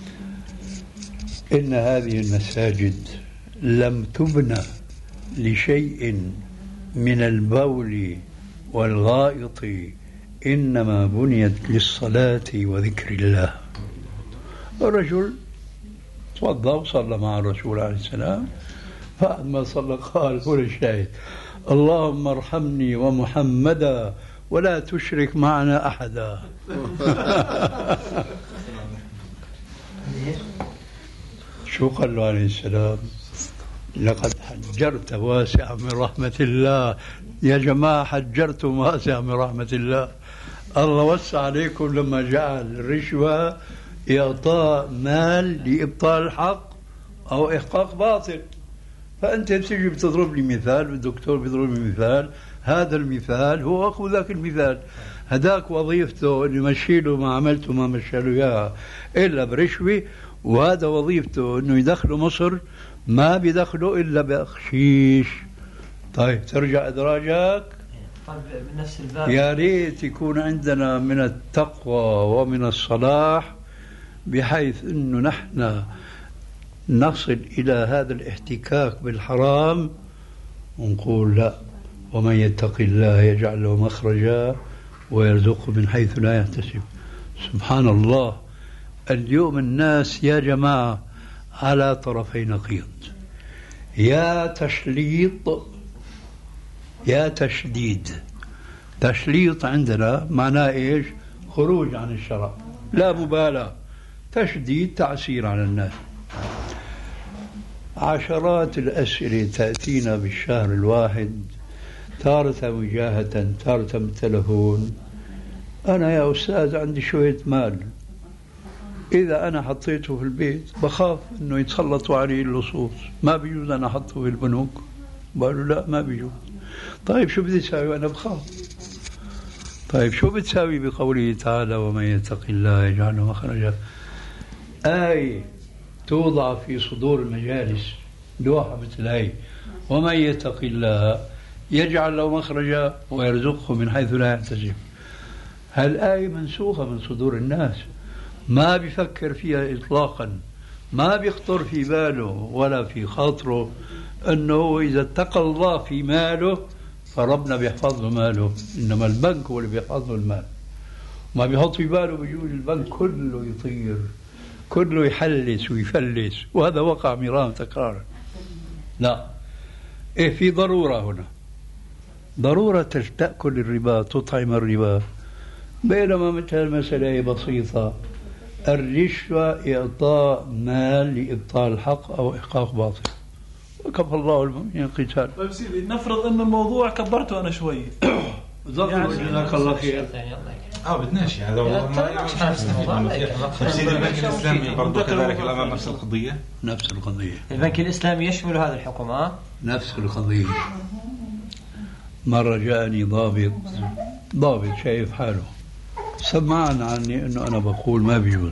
إن هذه المساجد لم تبنى لشيء من البول والغائط، إنما بنيت للصلاة وذكر الله. الرجل توضأ وصلى مع الرسول عليه السلام، بعد ما صلى قال هو الشاهد: اللهم ارحمني ومحمدا ولا تشرك معنا أحدا. شو قال له عليه السلام؟ لقد حجرت واسع من رحمة الله. يا جماعة حجرتم واسع من رحمة الله. الله وسع عليكم لما جعل الرشوة إعطاء مال لإبطال الحق أو إحقاق باطل. فأنت بتيجي بتضرب لي مثال، والدكتور بيضرب لي مثال، هذا المثال هو أخو ذاك المثال. هداك وظيفته إنه يمشي له ما عملته ما مشى له إياها إلا برشوة، وهذا وظيفته إنه يدخله مصر ما بيدخله إلا بأخشيش. طيب ترجع إدراجك. بنفس الباب يا ريت يكون عندنا من التقوى ومن الصلاح بحيث أنه نحن نصل إلى هذا الاحتكاك بالحرام ونقول لا، ومن يتق الله يجعل له مخرجا ويرزقه من حيث لا يحتسب. سبحان الله، اليوم الناس يا جماعة على طرفي نقيض، يا تشليط يا تشديد. تشليط عندنا معناه إيش؟ خروج عن الشرع، لا مبالاة. تشديد تعسير على الناس. عشرات الأسئلة تأتينا بالشهر الواحد، تارة وجاهة تارة بالتلفون. أنا يا أستاذ عندي شوية مال، إذا أنا حطيته في البيت بخاف أنه يتسلطوا عليه اللصوص، ما بيجوز أنا أحطه في البنوك. بقولوا لا ما بيجوز. طيب شو بدي أساوي؟ أنا بخاف. طيب شو بتساوي بقوله تعالى ومن يتق الله يجعل له مخرجا؟ آية توضع في صدور المجالس، لوحة مثل هي، ومن يتق الله يجعل له مخرجا ويرزقه من حيث لا يحتسب. هالآية منسوخة من صدور الناس، ما بيفكر فيها إطلاقا، ما بيخطر في باله ولا في خاطره أنه إذا اتقى الله في ماله فربنا بيحفظ له ماله، إنما البنك هو اللي بيحفظ له المال. ما بيحط في باله بيجوز البنك كله يطير، كله يحلس ويفلس، وهذا وقع مرارا تكرارا. لا، إيه في ضرورة هنا، ضرورة تأكل الربا، تطعم الربا، بينما مثل المسألة بسيطة. الرشوة إعطاء مال لإبطال الحق أو إحقاق باطل، وكفى الله المؤمنين القتال. طيب سيدي، نفرض أن الموضوع كبرته أنا شوي. يعني جزاك الله خير. اه بدناش هذا والله ما يعرف. سيدي البنك الإسلامي برضه كذلك الأمر نفس القضية. نفس القضية. البنك الإسلامي يشمل هذا الحكم. اه نفس القضية. مرة جاءني ضابط ضابط شايف حاله، سمعنا عني أنه أنا بقول ما بيجوز،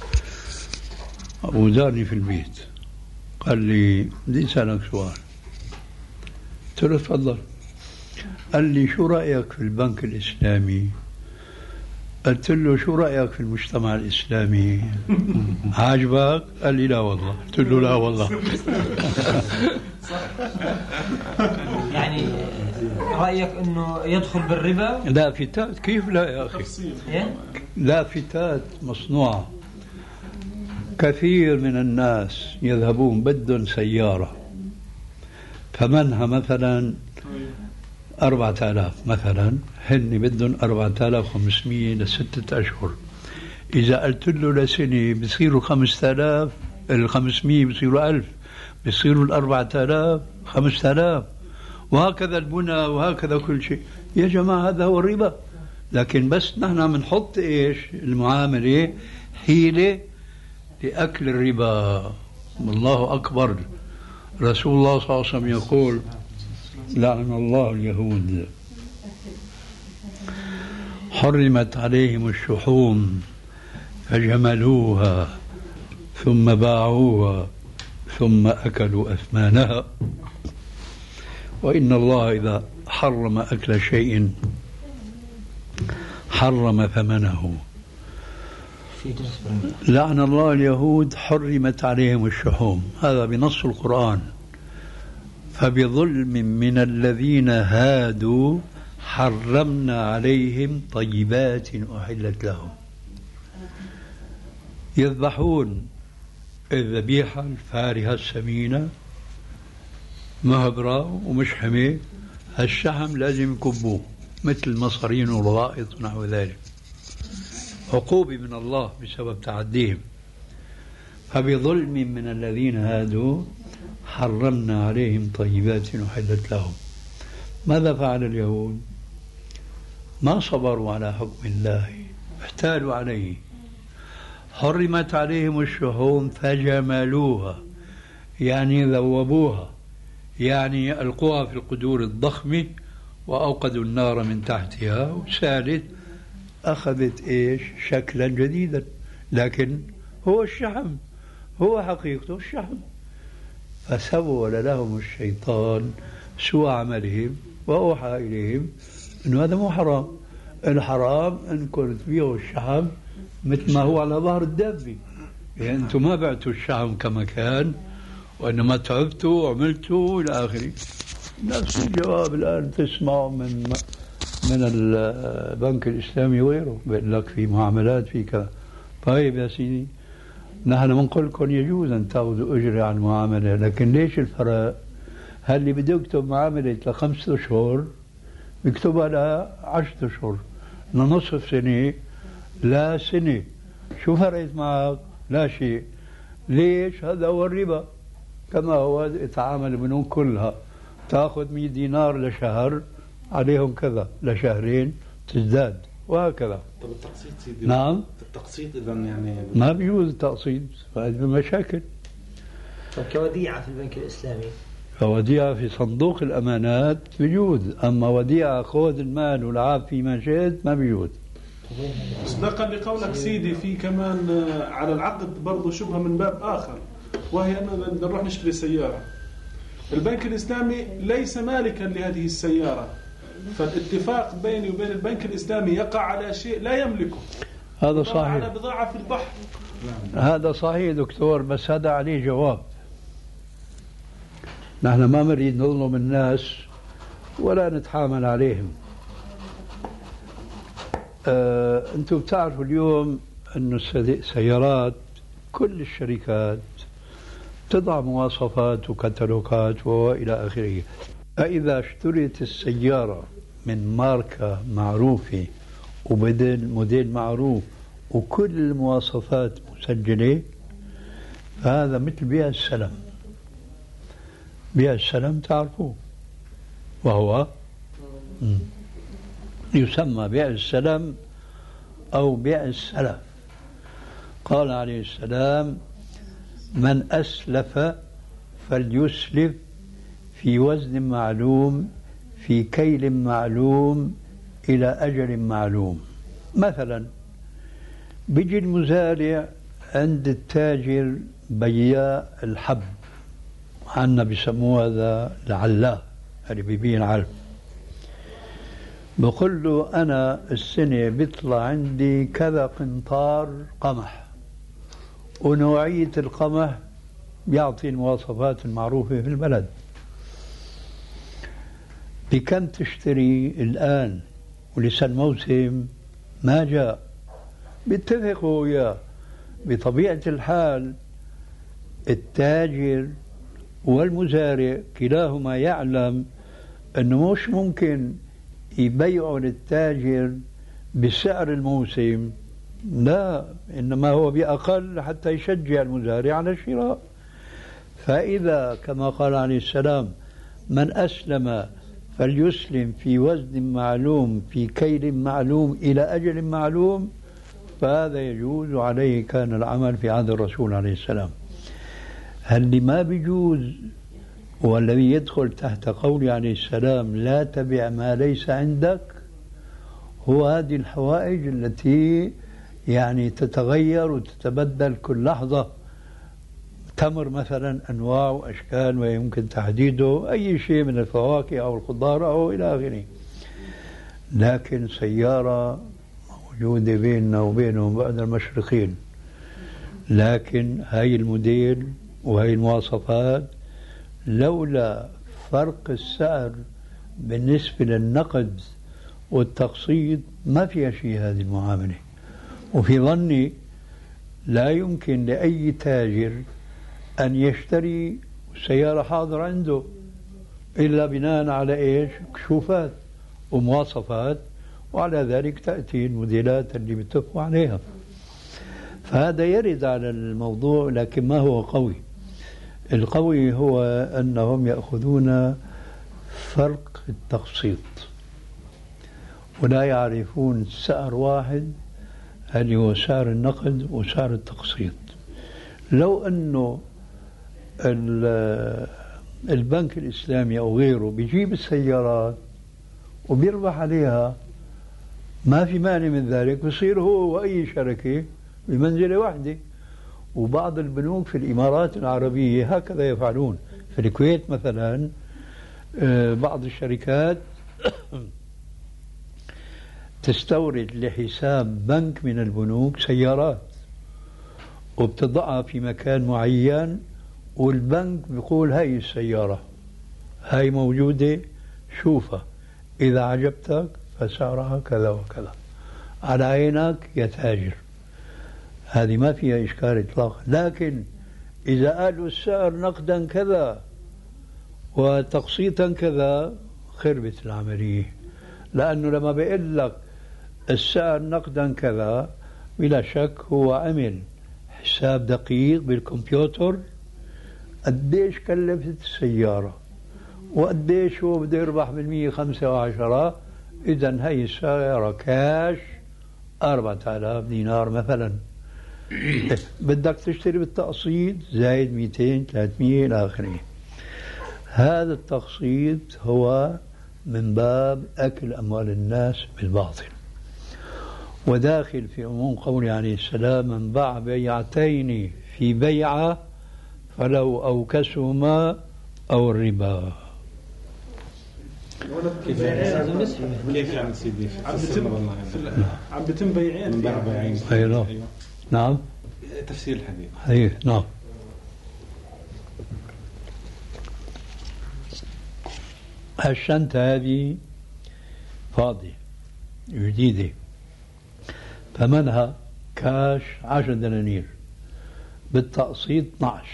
وزارني في البيت، قال لي بدي أسألك سؤال. قلت له تفضل. قال لي شو رأيك في البنك الإسلامي؟ قلت له شو رأيك في المجتمع الإسلامي؟ عاجبك؟ قال لي لا والله. قلت له لا والله. يعني رأيك أنه يدخل بالربا؟ لافتات كيف لا يا أخي؟ لافتات مصنوعة. كثير من الناس يذهبون بدون سيارة، فمنها مثلا أربعة آلاف مثلا، هن بدهم أربعة آلاف وخمسمية لستة أشهر. إذا قلت له لسنة بصيروا خمسة آلاف، الخمسمية بصيروا ألف، بصيروا الأربعة آلاف خمسة آلاف، وهكذا البنى وهكذا كل شيء. يا جماعة هذا هو الربا. لكن بس نحن بنحط إيش المعاملة حيلة لأكل الربا. الله أكبر. رسول الله صلى الله عليه وسلم يقول لعن الله اليهود، حرمت عليهم الشحوم فجملوها ثم باعوها ثم أكلوا أثمانها. وإن الله إذا حرم أكل شيء حرم ثمنه. لعن الله اليهود حرمت عليهم الشحوم، هذا بنص القرآن. فبظلم من الذين هادوا حرمنا عليهم طيبات أحلت لهم. يذبحون الذبيحة الفارهة السمينة مهبرة ومشحمة، الشحم لازم يكبوه مثل المصارين والغائط ونحو ذلك، عقوبة من الله بسبب تعديهم. فبظلم من الذين هادوا حرمنا عليهم طيبات أحلت لهم. ماذا فعل اليهود؟ ما صبروا على حكم الله، احتالوا عليه. حرمت عليهم الشحوم فجملوها، يعني ذوبوها، يعني ألقوها في القدور الضخمة وأوقدوا النار من تحتها، وسالت أخذت إيش؟ شكلا جديدا، لكن هو الشحم، هو حقيقته الشحم. فسول لهم الشيطان سوء عملهم وأوحى إليهم أنه هذا مو حرام، الحرام أنكم تبيعوا الشحم مثل ما هو على ظهر الدابة، يعني أنتم ما بعتوا الشحم كما كان، وإنما تعبتوا وعملتوا إلى آخره. نفس الجواب الآن تسمعه من من البنك الإسلامي وغيره، بيقول لك في معاملات في كذا. طيب يا سيدي، نحن بنقول لكم يجوز أن تأخذوا أجر عن المعاملة، لكن ليش الفرق؟ هل اللي بده يكتب معاملة لخمسة أشهر بيكتبها لعشرة أشهر، لنصف سنة، لا سنة، شو فرقت معك؟ لا شيء. ليش؟ هذا هو الربا، كما هو يتعامل البنوك كلها، تأخذ مئة دينار لشهر، عليهم كذا لشهرين تزداد، وهكذا. طب التقسيط سيدي؟ نعم، التقسيط إذا يعني ما بيجوز التقسيط، هذه مشاكل. طب كوديعة في البنك الإسلامي؟ فوديعة في صندوق الأمانات بيجوز، أما وديعة خذ المال والعاب فيما شئت ما بيجوز. مصداقا لقولك سيدي، في كمان على العقد برضو شبهة من باب آخر، وهي أننا نروح نشتري سيارة، البنك الإسلامي ليس مالكا لهذه السيارة، فالاتفاق بيني وبين البنك الإسلامي يقع على شيء لا يملكه، هذا صحيح، على بضاعة في البحر. هذا صحيح دكتور، بس هذا عليه جواب. نحن ما نريد نظلم الناس ولا نتحامل عليهم. آه، أنتم بتعرفوا اليوم أن السيارات كل الشركات تضع مواصفات وكتالوجات وإلى آخره. فإذا اشتريت السيارة من ماركة معروفة وبدل موديل معروف وكل المواصفات مسجلة، فهذا مثل بيع السلم. بيع السلم تعرفوه، وهو يسمى بيع السلم أو بيع السلف. قال عليه السلام: من أسلف فليسلف في وزن معلوم في كيل معلوم إلى أجل معلوم. مثلا بيجي المزارع عند التاجر بياع الحب، عنا بيسموه هذا العلاف اللي بيبيع العلف، بقول له أنا السنة بيطلع عندي كذا قنطار قمح، ونوعية القمح بيعطي المواصفات المعروفة في البلد. بكم تشتري الآن ولسه الموسم ما جاء؟ بيتفقوا وياه. بطبيعة الحال التاجر والمزارع كلاهما يعلم أنه مش ممكن يبيعوا للتاجر بسعر الموسم، لا، إنما هو بأقل حتى يشجع المزارع على الشراء. فإذا كما قال عليه السلام: من أسلم فليسلم في وزن معلوم في كيل معلوم إلى أجل معلوم، فهذا يجوز، عليه كان العمل في عهد الرسول عليه السلام. هل ما بيجوز والذي يدخل تحت قول عليه السلام: لا تبع ما ليس عندك، هو هذه الحوائج التي يعني تتغير وتتبدل كل لحظة. تمر مثلا أنواع وأشكال ويمكن تحديده أي شيء من الفواكه أو الخضار أو إلى آخره، لكن سيارة موجودة بيننا وبينهم بعد المشرقين، لكن هاي الموديل وهي المواصفات لولا فرق السعر بالنسبة للنقد والتقسيط ما فيها شيء هذه المعاملة. وفي ظني لا يمكن لأي تاجر أن يشتري سيارة حاضرة عنده إلا بناء على إيش؟ كشوفات ومواصفات، وعلى ذلك تأتي الموديلات اللي بيتفقوا عليها. فهذا يرد على الموضوع، لكن ما هو قوي. القوي هو أنهم يأخذون فرق التقسيط، ولا يعرفون سعر واحد اللي هو سعر النقد وسعر التقسيط. لو أنه البنك الإسلامي أو غيره بيجيب السيارات وبيربح عليها ما في مانع من ذلك، بصير هو وأي شركة بمنزلة واحدة. وبعض البنوك في الإمارات العربية هكذا يفعلون. في الكويت مثلا بعض الشركات تستورد لحساب بنك من البنوك سيارات وبتضعها في مكان معين، والبنك بيقول هاي السيارة هاي موجودة شوفها، إذا عجبتك فسعرها كذا وكذا، على عينك يا تاجر. هذه ما فيها إشكال إطلاقا. لكن إذا قالوا السعر نقدا كذا وتقسيطا كذا خربت العملية. لأنه لما بيقول لك السعر نقدا كذا بلا شك هو عمل حساب دقيق بالكمبيوتر قديش كلفت السيارة وقديش هو بده يربح بالمية خمسة وعشرة. إذا هي السيارة كاش أربعة آلاف دينار مثلا، بدك تشتري بالتقسيط زايد مئتين ثلاثمية إلى آخره. هذا التقسيط هو من باب أكل أموال الناس بالباطل، وداخل في عموم قوله عليه السلام: من باع بيعتين في بيعة فلو أوكسهما أو الربا. كيف كيف يعني سيدي؟ عم بتم بيعين من باع بيعين. أيوة. نعم تفسير الحديث. أيه نعم. هالشنطة هذه فاضية جديدة، ثمنها كاش عشرة دنانير، بالتقسيط اثنعش.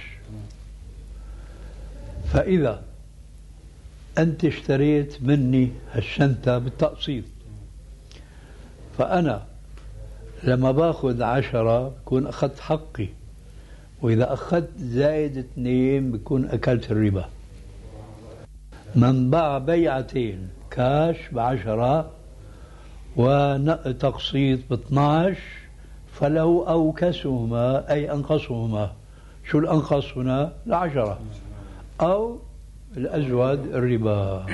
فإذا أنت اشتريت مني هالشنطة بالتقسيط، فأنا لما باخذ عشرة بكون أخذت حقي، وإذا أخذت زائد اثنين بكون أكلت الربا. من باع بيعتين كاش بعشرة وتقسيط باثناش فله أوكسهما أي أنقصهما. شو الأنقص هنا؟ العشرة أو الأزود الربا.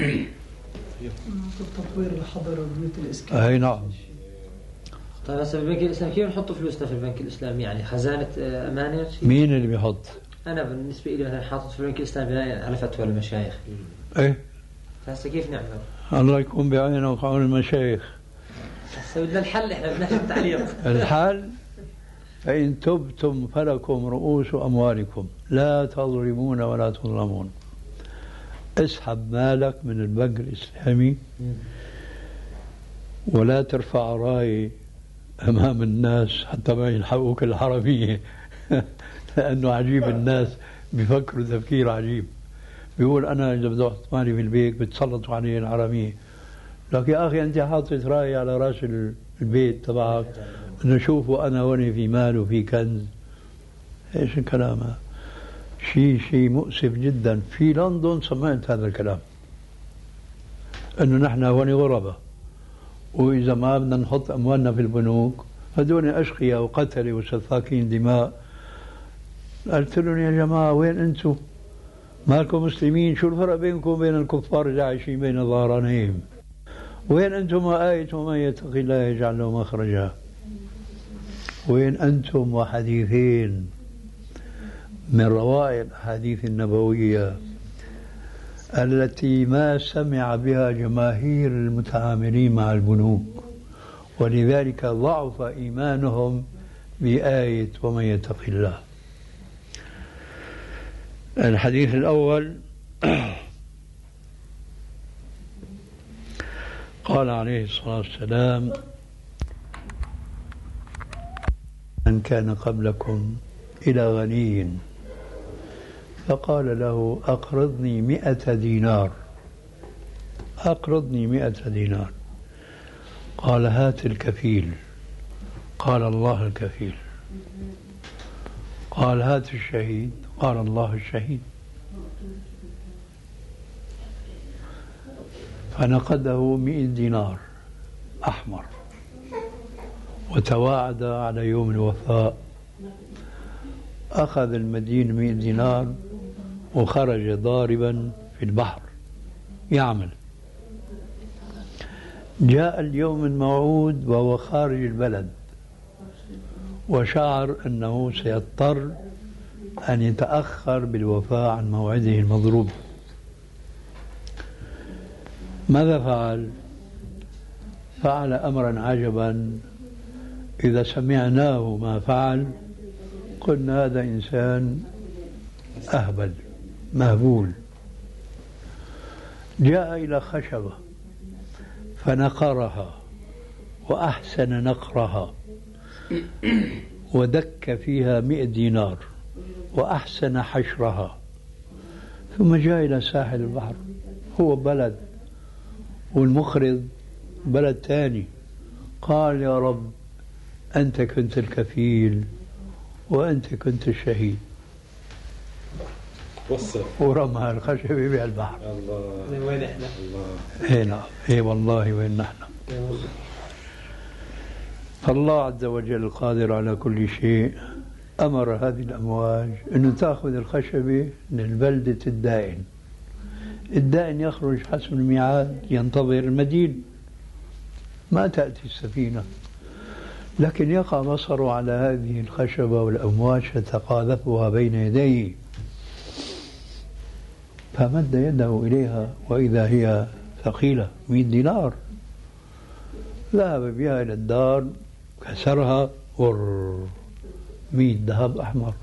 تطوير الحضر والبيوت الإسكان. أي نعم. طيب هسه في البنك الإسلامي كيف نحط فلوسنا في البنك الإسلامي؟ يعني خزانة أمانة؟ مين اللي بيحط؟ أنا بالنسبة لي مثلا حاطط في البنك الإسلامي على فتوى المشايخ. إيه. هسه كيف نعمل؟ الله يكون بعينه وعون المشايخ. هسه بدنا الحل، إحنا بدنا التعليق. الحل: فإن تبتم فلكم رؤوس أموالكم لا تظلمون ولا تظلمون. اسحب مالك من البنك الإسلامي ولا ترفع راي أمام الناس حتى ما يلحقوك الحرامية. لأنه عجيب، الناس بيفكروا تفكير عجيب. بيقول أنا إذا بدي أحط مالي في البيت بتسلطوا علي الحرامية. لكن يا أخي أنت حاطط راي على رأس البيت تبعك إنه شوفوا أنا هون في مال وفي كنز. إيش الكلام هذا؟ شيء شيء مؤسف جدا. في لندن سمعت هذا الكلام، إنه نحن هون غرباء، وإذا ما بدنا نحط أموالنا في البنوك هذول أشقياء وقتلة وسفاكين دماء. قلت لهم يا جماعة وين أنتم؟ مالكم مسلمين؟ شو الفرق بينكم وبين الكفار اللي عايشين بين ظهرانيهم؟ وين أنتم وآية ومن يتق الله يجعل له مخرجا؟ وين أنتم وحديثين من روائع الأحاديث النبوية التي ما سمع بها جماهير المتعاملين مع البنوك، ولذلك ضعف إيمانهم بآية ومن يتق الله. الحديث الأول: قال عليه الصلاة والسلام: من كان قبلكم إلى غني فقال له أقرضني مئة دينار أقرضني مئة دينار قال هات الكفيل. قال الله الكفيل. قال هات الشهيد. قال الله الشهيد. فنقده مئة دينار أحمر وتواعد على يوم الوفاء، أخذ المدين مئة دينار وخرج ضاربا في البحر يعمل. جاء اليوم الموعود وهو خارج البلد وشعر أنه سيضطر أن يتأخر بالوفاء عن موعده المضروب. ماذا فعل؟ فعل أمرا عجبا إذا سمعناه ما فعل قلنا هذا إنسان أهبل مهبول. جاء إلى خشبة فنقرها وأحسن نقرها ودك فيها مئة دينار وأحسن حشرها، ثم جاء إلى ساحل البحر، هو بلد والمخرض بلد ثاني، قال يا رب أنت كنت الكفيل وأنت كنت الشهيد، ورمى الخشبة بالبحر. الله وين احنا؟ الله هنا اي والله وين نحن. فالله عز وجل القادر على كل شيء أمر هذه الأمواج أن تأخذ الخشبة للبلدة الدائن. الدائن يخرج حسب الميعاد، ينتظر المدين، ما تأتي السفينة، لكن يقع بصره على هذه الخشبة والأمواج تتقاذفها بين يديه، فمد يده إليها وإذا هي ثقيلة مئة دينار. ذهب بها إلى الدار كسرها ور مئة ذهب أحمر.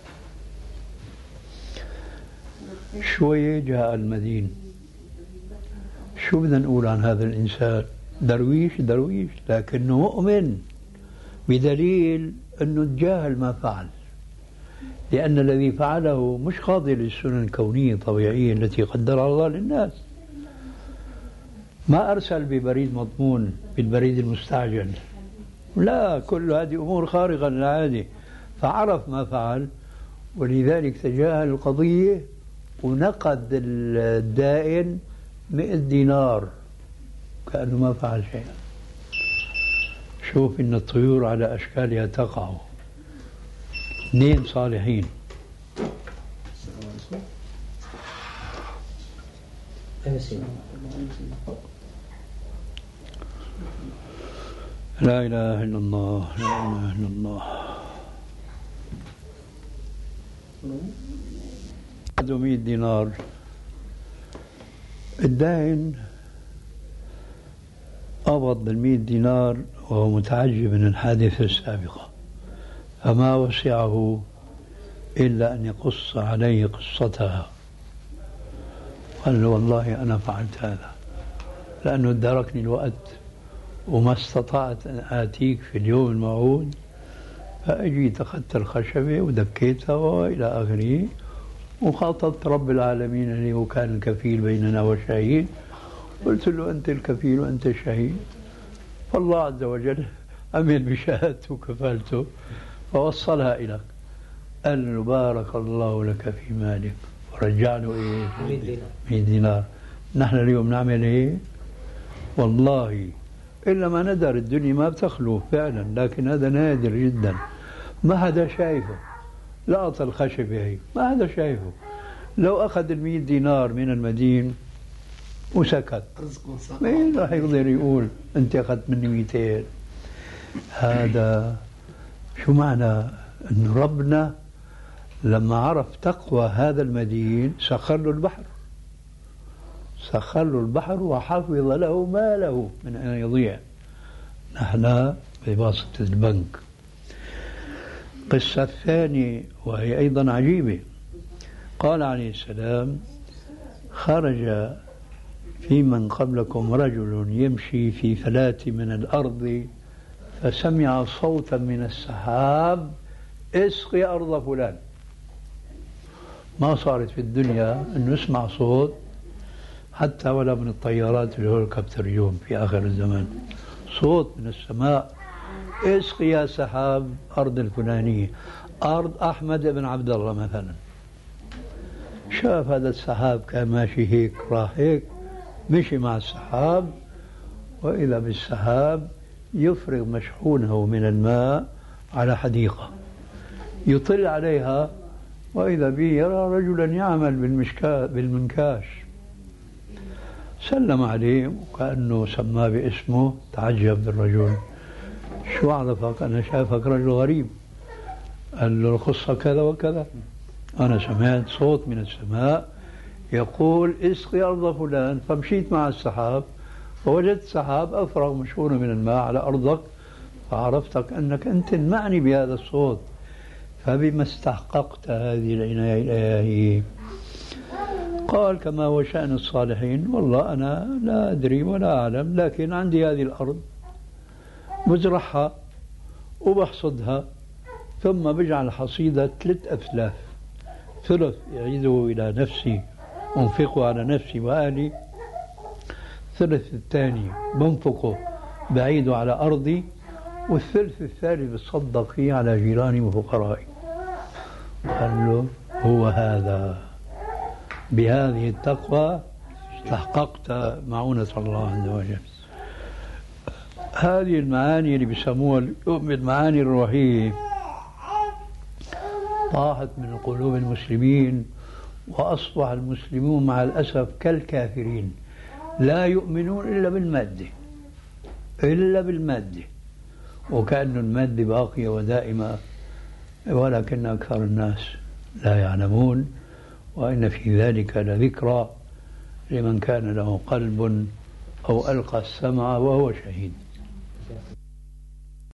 شوية جاء المدين. شو بدنا نقول عن هذا الإنسان؟ درويش درويش لكنه مؤمن، بدليل أنه تجاهل ما فعل، لأن الذي فعله مش قاضي للسنن الكونية الطبيعية التي قدرها الله للناس. ما أرسل ببريد مضمون بالبريد المستعجل، لا، كل هذه أمور خارقة للعادة، فعرف ما فعل ولذلك تجاهل القضية ونقد الدائن مئة دينار كأنه ما فعل شيئا. شوف إن الطيور على أشكالها تقع. اثنين صالحين. لا إله إلا الله، لا إله إلا الله. مئة دينار. الدائن قبض بالمئة دينار وهو متعجب من الحادثة السابقة، فما وسعه إلا أن يقص عليه قصتها. قال له والله أنا فعلت هذا لأنه ادركني الوقت وما استطعت أن آتيك في اليوم الموعود، فأجيت أخذت الخشبة ودكيتها وإلى آخره، وخاطبت رب العالمين اللي هو كان الكفيل بيننا والشهيد، قلت له أنت الكفيل وأنت الشهيد. فالله عز وجل أمن بشهادته وكفالته فوصلها إليك. قال له بارك الله لك في مالك، ورجع له إيه؟ مئة دينار. نحن اليوم نعمل إيه؟ والله إلا ما ندر، الدنيا ما بتخلو فعلا، لكن هذا نادر جدا، ما حدا شايفه. لقط الخشبة هي ما حدا شايفه. لو أخذ المئة دينار من المدين وسكت مين راح يقدر يقول أنت أخذت مني مئتين؟ هذا شو معنى؟ أن ربنا لما عرف تقوى هذا المدين سخر له البحر، سخر له البحر وحفظ له ماله من أن يضيع. نحن بواسطة البنك. قصة الثانية وهي أيضا عجيبة. قال عليه السلام خرج في من قبلكم رجل يمشي في فلاة من الأرض فسمع صوتا من السحاب اسقي أرض فلان. ما صارت في الدنيا أنه يسمع صوت حتى ولا من الطيارات الهليكوبتر اليوم في آخر الزمان، صوت من السماء اسقي يا سحاب أرض الفلانية، أرض أحمد بن عبد الله مثلا. شاف هذا السحاب كان ماشي هيك، راح هيك، مشي مع السحاب وإذا بالسحاب يفرغ مشحونه من الماء على حديقة، يطل عليها وإذا به يرى رجلا يعمل بالمنكاش، سلم عليه وكأنه سماه باسمه، تعجب بالرجل، شو عرفك؟ أنا شايفك رجل غريب. قال له القصة كذا وكذا، أنا سمعت صوت من السماء يقول اسقي أرض فلان، فمشيت مع السحاب فوجدت سحاب أفرغ مشحونه من الماء على أرضك، فعرفتك أنك أنت المعني بهذا الصوت، فبما استحققت هذه العناية الإلهية؟ قال كما هو شأن الصالحين، والله أنا لا أدري ولا أعلم، لكن عندي هذه الأرض بزرعها وبحصدها، ثم بجعل حصيدة ثلاث أثلاث، ثلث يعيده إلى نفسي أنفقه على نفسي وأهلي، الثلث الثاني بنفقه بعيده على أرضي، والثلث الثالث بتصدق فيه على جيراني وفقرائي. قال له هو هذا، بهذه التقوى استحققت معونة الله عز وجل. هذه المعاني اللي بيسموها المعاني الروحية طاحت من قلوب المسلمين، وأصبح المسلمون مع الأسف كالكافرين، لا يؤمنون إلا بالمادة إلا بالمادة، وكأن المادة باقية ودائمة، ولكن أكثر الناس لا يعلمون. وإن في ذلك لذكرى لمن كان له قلب أو ألقى السمع وهو شهيد.